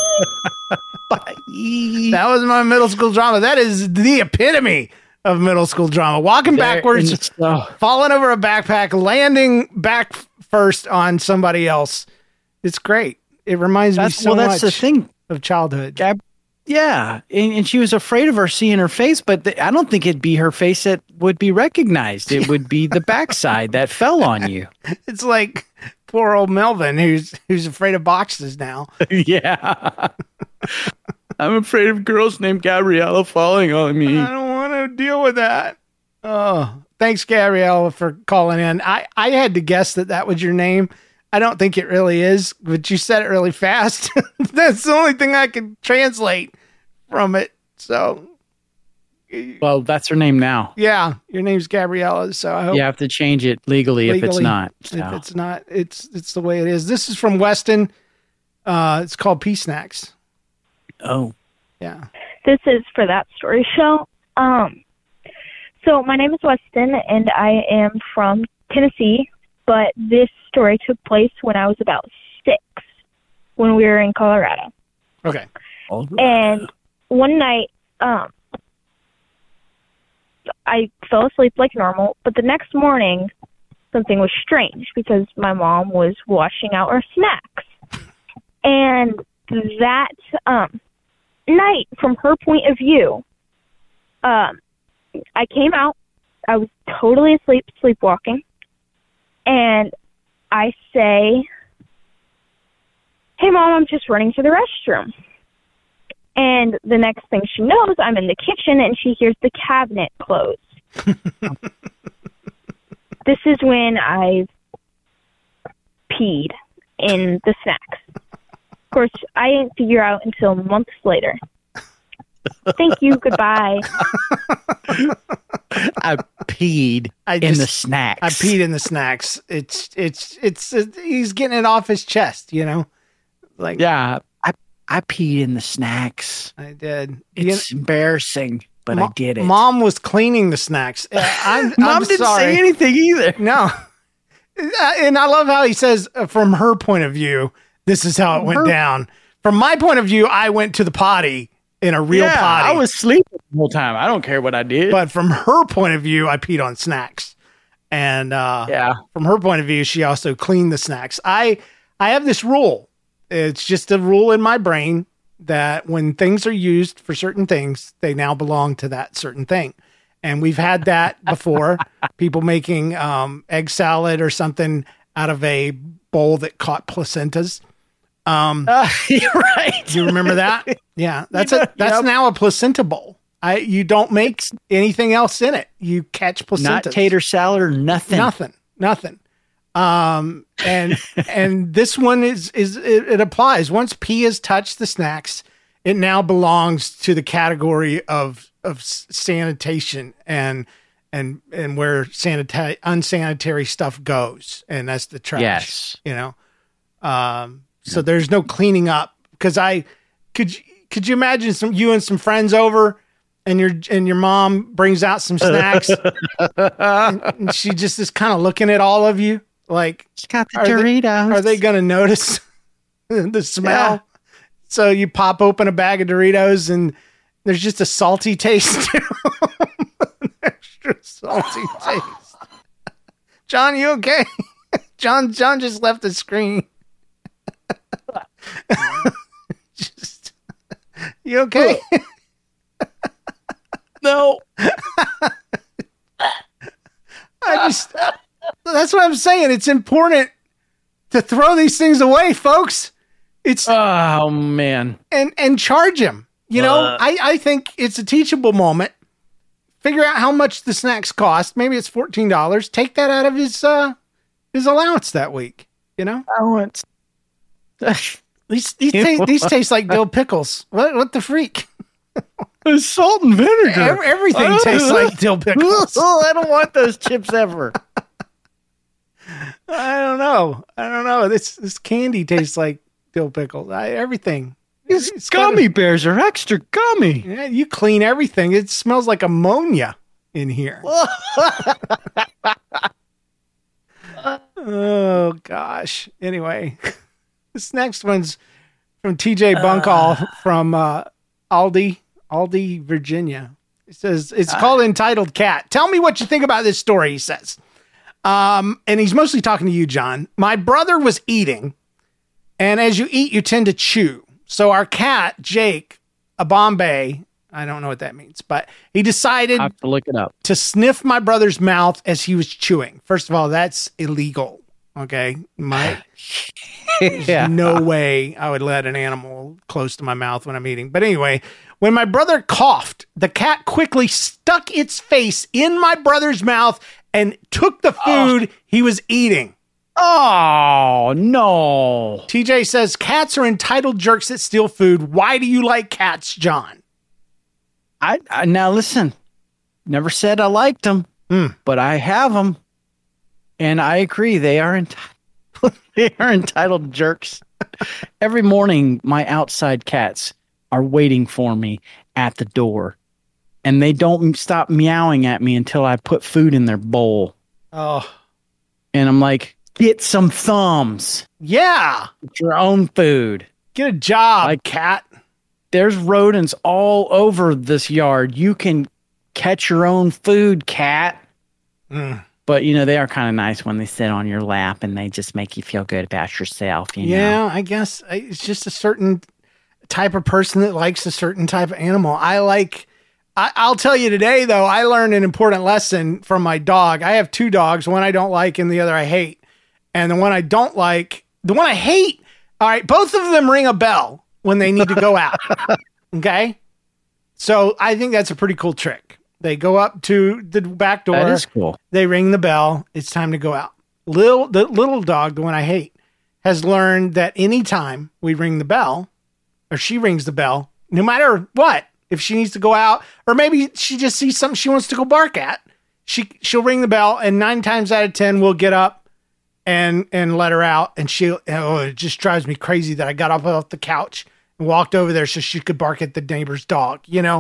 Bye. That was my middle school drama. That is the epitome of middle school drama. Walking backwards, falling over a backpack, landing back first on somebody else. It's great. It reminds me so much the thing of childhood. Yeah. And she was afraid of her seeing her face, but I don't think it'd be her face that would be recognized. It would be the backside that fell on you. It's like poor old Melvin, who's afraid of boxes now. Yeah. I'm afraid of girls named Gabriella falling on me. I don't want to deal with that. Oh, thanks, Gabriella, for calling in. I had to guess that was your name. I don't think it really is, but you said it really fast. That's the only thing I can translate from it. So, well, that's her name now. Yeah, your name's Gabriella. So I hope you have to change it legally if it's not. So. If it's not, it's the way it is. This is from Weston. It's called Pea Snacks. Oh, yeah. This is for That Story Show. So my name is Weston, and I am from Tennessee. But this story took place when I was about 6, when we were in Colorado. Okay. And one night, I fell asleep like normal, but the next morning, something was strange because my mom was washing out our snacks. And that night, from her point of view, I came out. I was totally asleep, sleepwalking. And I say, hey, Mom, I'm just running to the restroom. And the next thing she knows, I'm in the kitchen, and she hears the cabinet close. This is when I peed in the snacks. Of course, I didn't figure out until months later. Thank you. Goodbye. I peed in the snacks. I peed in the snacks. It's he's getting it off his chest, you know? Like, yeah, I peed in the snacks. I did. It's embarrassing, but I did it. Mom was cleaning the snacks. I'm Mom didn't say anything either. No. And I love how he says, from her point of view, this is how it went down. From my point of view, I went to the potty. In a real potty. I was sleeping the whole time. I don't care what I did. But from her point of view, I peed on snacks. And from her point of view, she also cleaned the snacks. I have this rule. It's just a rule in my brain that when things are used for certain things, they now belong to that certain thing. And we've had that before. People making egg salad or something out of a bowl that caught placentas. You're right. Do you remember that? Yeah, that's now a placenta bowl. You don't make anything else in it. You catch placentas. Not tater salad or nothing. Nothing. And this one it applies. Once pee has touched the snacks, it now belongs to the category of sanitation and where unsanitary stuff goes, and that's the trash. Yes, you know. So there's no cleaning up because could you imagine you and some friends over and your mom brings out some snacks, and she just is kind of looking at all of you like, she got the Doritos. Are they going to notice the smell? Yeah. So you pop open a bag of Doritos, and there's just a salty taste to them. An extra salty taste. John, you okay? John just left the screen. You okay? No. That's what I'm saying. It's important to throw these things away, folks. Oh man. And charge him. You know, I think it's a teachable moment. Figure out how much the snacks cost. Maybe it's $14. Take that out of his allowance that week. You know? Allowance. These taste like dill pickles. What the freak? There's salt and vinegar. Everything tastes like dill pickles. I don't want those chips ever. I don't know. This candy tastes like dill pickles. Everything. These gummy bears are extra gummy. Yeah, you clean everything. It smells like ammonia in here. Oh gosh. Anyway, this next one's from TJ Bunkall from Aldi, Virginia. It says it's called Entitled Cat. Tell me what you think about this story, he says. And he's mostly talking to you, John. My brother was eating, and as you eat, you tend to chew. So our cat, Jake, a Bombay, I don't know what that means, but he decided I have to look it up to sniff my brother's mouth as he was chewing. First of all, that's illegal. Okay. There's no way I would let an animal close to my mouth when I'm eating. But anyway, when my brother coughed, the cat quickly stuck its face in my brother's mouth and took the food he was eating. Oh, no. TJ says, cats are entitled jerks that steal food. Why do you like cats, John? I now listen, never said I liked them, but I have them. And I agree. They are entitled jerks. Every morning, my outside cats are waiting for me at the door. And they don't stop meowing at me until I put food in their bowl. Oh. And I'm like, get some thumbs. Yeah. Get your own food. Get a job, cat. There's rodents all over this yard. You can catch your own food, cat. But, they are kind of nice when they sit on your lap and they just make you feel good about yourself. You know? I guess it's just a certain type of person that likes a certain type of animal. I'll tell you today, though, I learned an important lesson from my dog. I have two dogs, one I don't like and the other I hate. And the one I don't like, the one I hate, all right, both of them ring a bell when they need to go out. Okay? So I think that's a pretty cool trick. They go up to the back door. That is cool. They ring the bell. It's time to go out. The little dog, the one I hate, has learned that anytime we ring the bell, or she rings the bell, no matter what, if she needs to go out, or maybe she just sees something she wants to go bark at, she'll ring the bell, and 9 times out of 10 we'll get up and let her out. And it just drives me crazy that I got up off the couch and walked over there so she could bark at the neighbor's dog.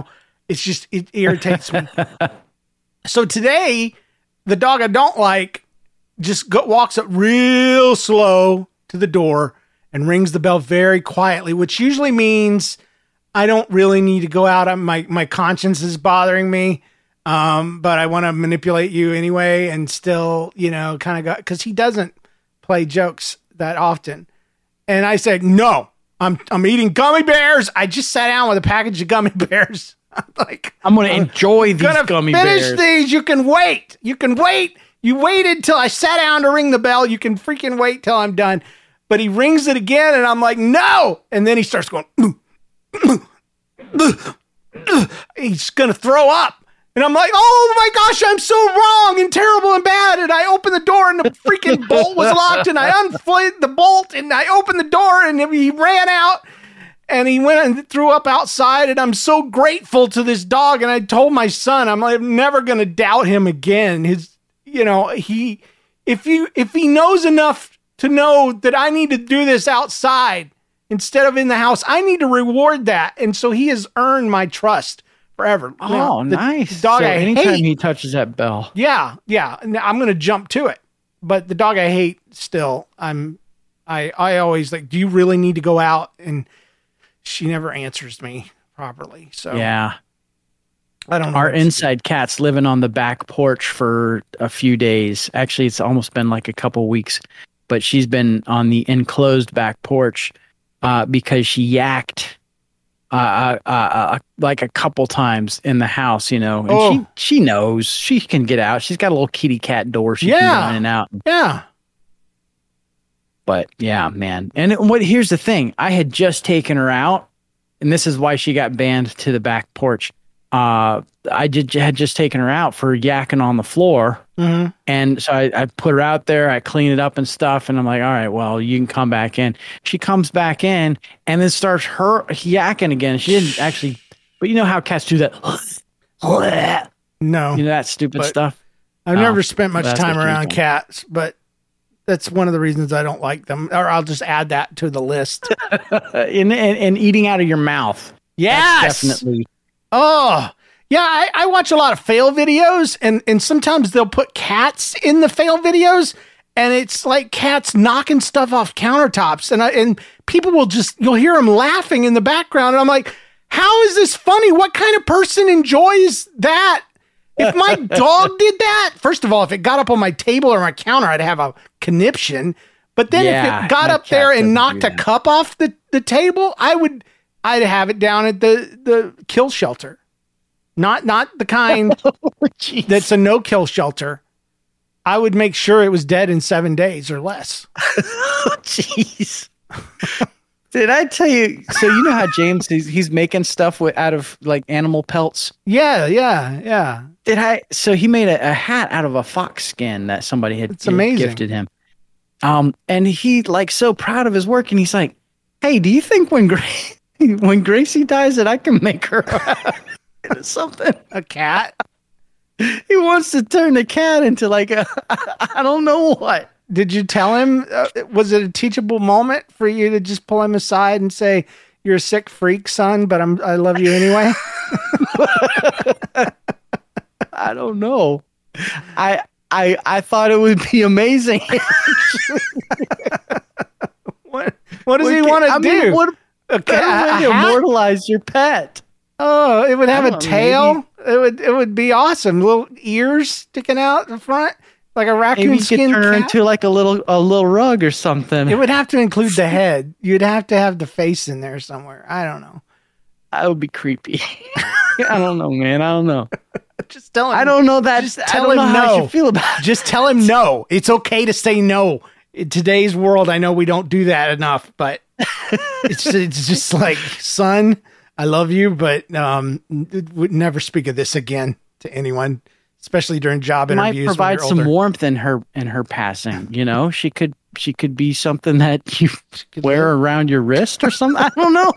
It irritates me. So today, the dog I don't like just walks up real slow to the door and rings the bell very quietly, which usually means I don't really need to go out. My conscience is bothering me. But I want to manipulate you anyway and still, kind of go, because he doesn't play jokes that often. And I said, no, I'm eating gummy bears. I just sat down with a package of gummy bears. I'm going to enjoy these gummy bears. Finish these. You can wait. You waited till I sat down to ring the bell. You can freaking wait till I'm done. But he rings it again and I'm like, no. And then he starts going, he's going to throw up. And I'm like, oh my gosh, I'm so wrong and terrible and bad. And I opened the door and the freaking bolt was locked and I unfled the bolt and I opened the door and he ran out and he went and threw up outside. And I'm so grateful to this dog. And I told my son, I'm never going to doubt him again. If he knows enough to know that I need to do this outside instead of in the house, I need to reward that. And so he has earned my trust forever. Oh, nice. The dog so I anytime hate. he touches that bell. Yeah. And I'm going to jump to it. But the dog I hate still, I always like, do you really need to go out? And she never answers me properly. So yeah. I don't know. Our inside cat's living on the back porch for a few days. Actually, it's almost been like a couple weeks, but she's been on the enclosed back porch because she yacked like a couple times in the house, and she knows she can get out. She's got a little kitty cat door she can go in and out. Yeah. But yeah, man. And here's the thing. I had just taken her out, and this is why she got banned to the back porch. I had just taken her out for yakking on the floor. Mm-hmm. And so I put her out there, I clean it up and stuff. And I'm like, all right, well, you can come back in. She comes back in and then starts her yakking again. She didn't actually, but you know how cats do that? No. That stupid stuff. I've never spent much time around cats, but that's one of the reasons I don't like them. Or I'll just add that to the list. and eating out of your mouth. Yes. That's definitely. Oh, yeah. I watch a lot of fail videos, and sometimes they'll put cats in the fail videos, and it's like cats knocking stuff off countertops, and people you'll hear them laughing in the background, and I'm like, how is this funny? What kind of person enjoys that? If my dog did that, first of all, if it got up on my table or my counter, I'd have a conniption. But then if it got up there and knocked a cup off the table, I'd have it down at the kill shelter. Not the kind that's a no-kill shelter. I would make sure it was dead in 7 days or less. Jeez. Did I tell you? So you know how James, he's making stuff out of like animal pelts? Yeah. So he made a hat out of a fox skin that somebody had gifted him. And he like so proud of his work, and he's like, hey, do you think when Gracie dies that I can make her something? A cat? He wants to turn the cat into like I don't know what. Did you tell him? Was it a teachable moment for you to just pull him aside and say, "You're a sick freak, son, but I love you anyway"? I don't know. I thought it would be amazing. What does he want to do? What a way to immortalize your pet. Oh, it would have a tail. Maybe. It would be awesome. Little ears sticking out in front, like a raccoon skin. Maybe you could turn her cat. into like a little rug or something. It would have to include the head. You'd have to have the face in there somewhere. I don't know. That would be creepy. I don't know, man. I don't know. Just tell him. I don't know that. Just tell him no. How you feel about it. Just tell him no. It's okay to say no. In today's world, I know we don't do that enough, but it's just like, son, I love you, but would never speak of this again to anyone, especially during job interviews. Might provide some warmth in her passing. She could be something that you wear around your wrist or something. I don't know.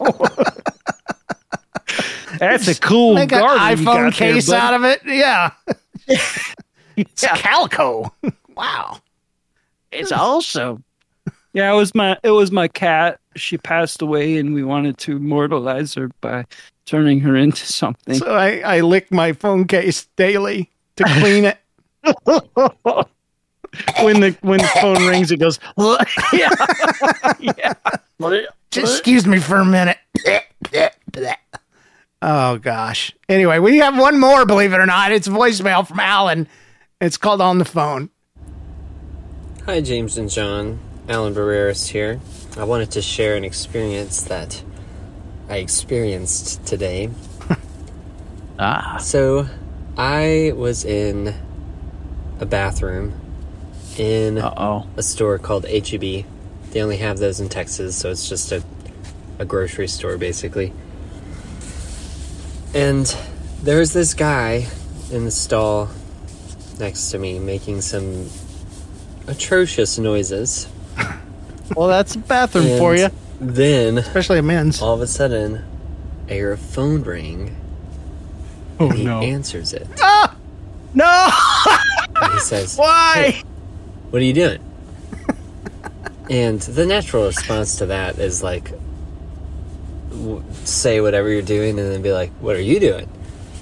That's a cool make an iPhone case out of it. Yeah. It's calico. Wow. It's awesome. Yeah, it was my cat. She passed away, and we wanted to immortalize her by turning her into something. So I lick my phone case daily to clean it. When the phone rings, it goes, yeah. Just excuse me for a minute. Oh, gosh. Anyway, we have one more, believe it or not. It's a voicemail from Alan. It's called On the Phone. Hi, James and John. Alan Barreras here. I wanted to share an experience that I experienced today. So, I was in a bathroom in a store called H-E-B. They only have those in Texas, so it's just a grocery store, basically. And there was this guy in the stall next to me making some atrocious noises. Well, that's a bathroom for you. Then, especially a men's, all of a sudden, I hear a phone ring. Oh, and he no. answers it. Ah! No! And he says, why? Hey, what are you doing? And the natural response to that is like, say whatever you're doing and then be like, what are you doing?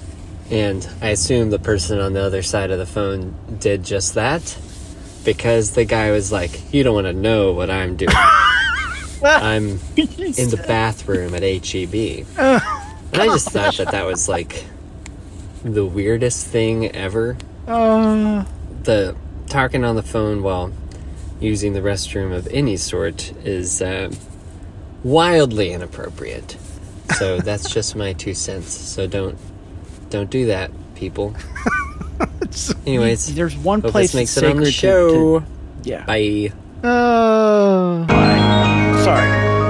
And I assume the person on the other side of the phone did just that, because the guy was like, you don't want to know what I'm doing. I'm in the bathroom at HEB. And I just thought that was like the weirdest thing ever. The talking on the phone while using the restroom of any sort is wildly inappropriate. So that's just my 2 cents. So don't do that, people. Anyways, there's one hope place this makes it on the show. Yeah. Bye. Sorry.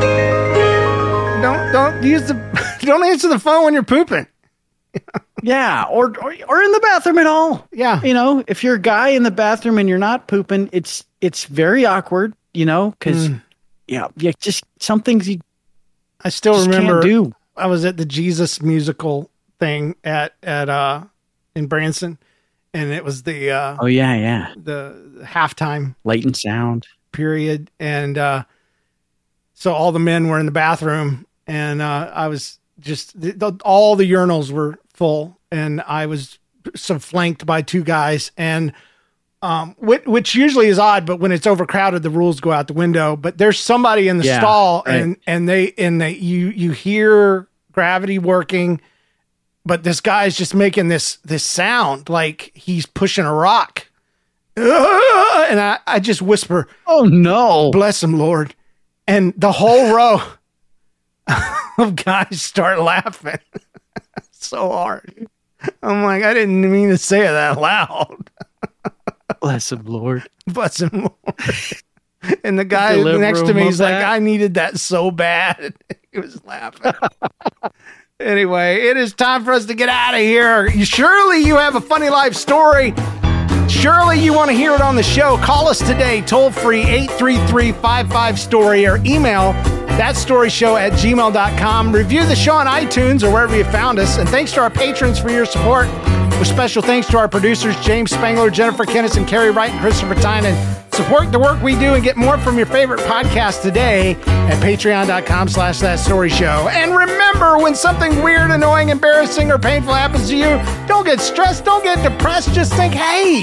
Don't answer the phone when you're pooping. Yeah, or in the bathroom at all. Yeah. If you're a guy in the bathroom and you're not pooping, it's very awkward, because just some things you I still remember can't do. I was at the Jesus musical thing at in Branson, and it was the the halftime latent sound period, and so all the men were in the bathroom, and I was just all the urinals were full, and I was flanked by 2 guys, and which usually is odd, but when it's overcrowded, the rules go out the window. But there's somebody in the stall, right. and you hear gravity working, but this guy's just making this sound like he's pushing a rock, and I just whisper, "Oh no, bless him, Lord," and the whole row of guys start laughing so hard. I'm like, I didn't mean to say it that loud. Bless him, Lord. Bless him, Lord. And the guy next to me is like, I needed that so bad. He was laughing. Anyway, it is time for us to get out of here. Surely you have a funny life story. Surely you want to hear it on the show. Call us today, toll free 833-55-STORY, or email thatstoryshow@gmail.com. Review the show on iTunes or wherever you found us. And thanks to our patrons for your support. With special thanks to our producers, James Spangler, Jennifer Kennis, and Carrie Wright, and Christopher Tynan. Support the work we do and get more from your favorite podcast today at patreon.com/thatstoryshow. And remember, when something weird, annoying, embarrassing, or painful happens to you, don't get stressed, don't get depressed. Just think, hey,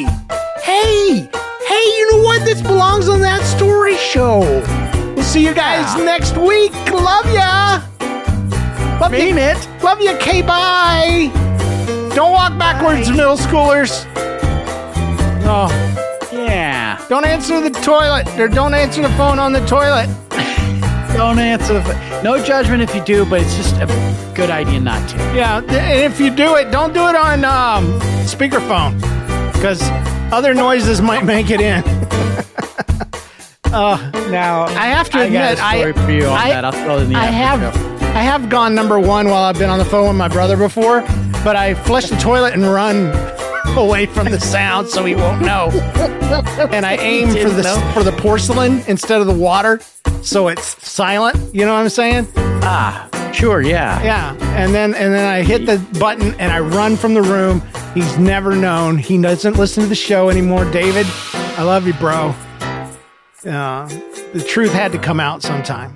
you know what? This belongs on That Story Show. We'll see you guys next week. Love ya. Love you. Love you. Okay, bye. Don't walk backwards, middle schoolers. Oh, yeah. Don't answer the toilet, or don't answer the phone on the toilet. Don't answer the phone. No judgment if you do, but it's just a good idea not to. Yeah, and if you do it, don't do it on speakerphone, because other noises might make it in. Now I have to admit, got a story for you on that. I'll throw it in the I have gone number 1 while I've been on the phone with my brother before, but I flush the toilet and run away from the sound so he won't know. And I aim for the porcelain instead of the water, so it's silent. You know what I'm saying? Sure, yeah. Yeah. And then I hit the button and I run from the room. He's never known. He doesn't listen to the show anymore. David, I love you, bro. The truth had to come out sometime.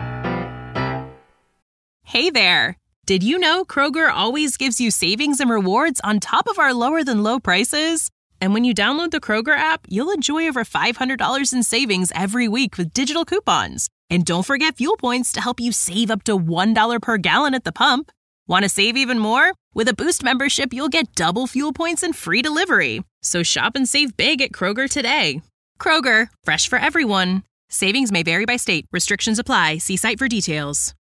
Hey there. Did you know Kroger always gives you savings and rewards on top of our lower than low prices? And when you download the Kroger app, you'll enjoy over $500 in savings every week with digital coupons. And don't forget fuel points to help you save up to $1 per gallon at the pump. Want to save even more? With a Boost membership, you'll get double fuel points and free delivery. So shop and save big at Kroger today. Kroger, fresh for everyone. Savings may vary by state. Restrictions apply. See site for details.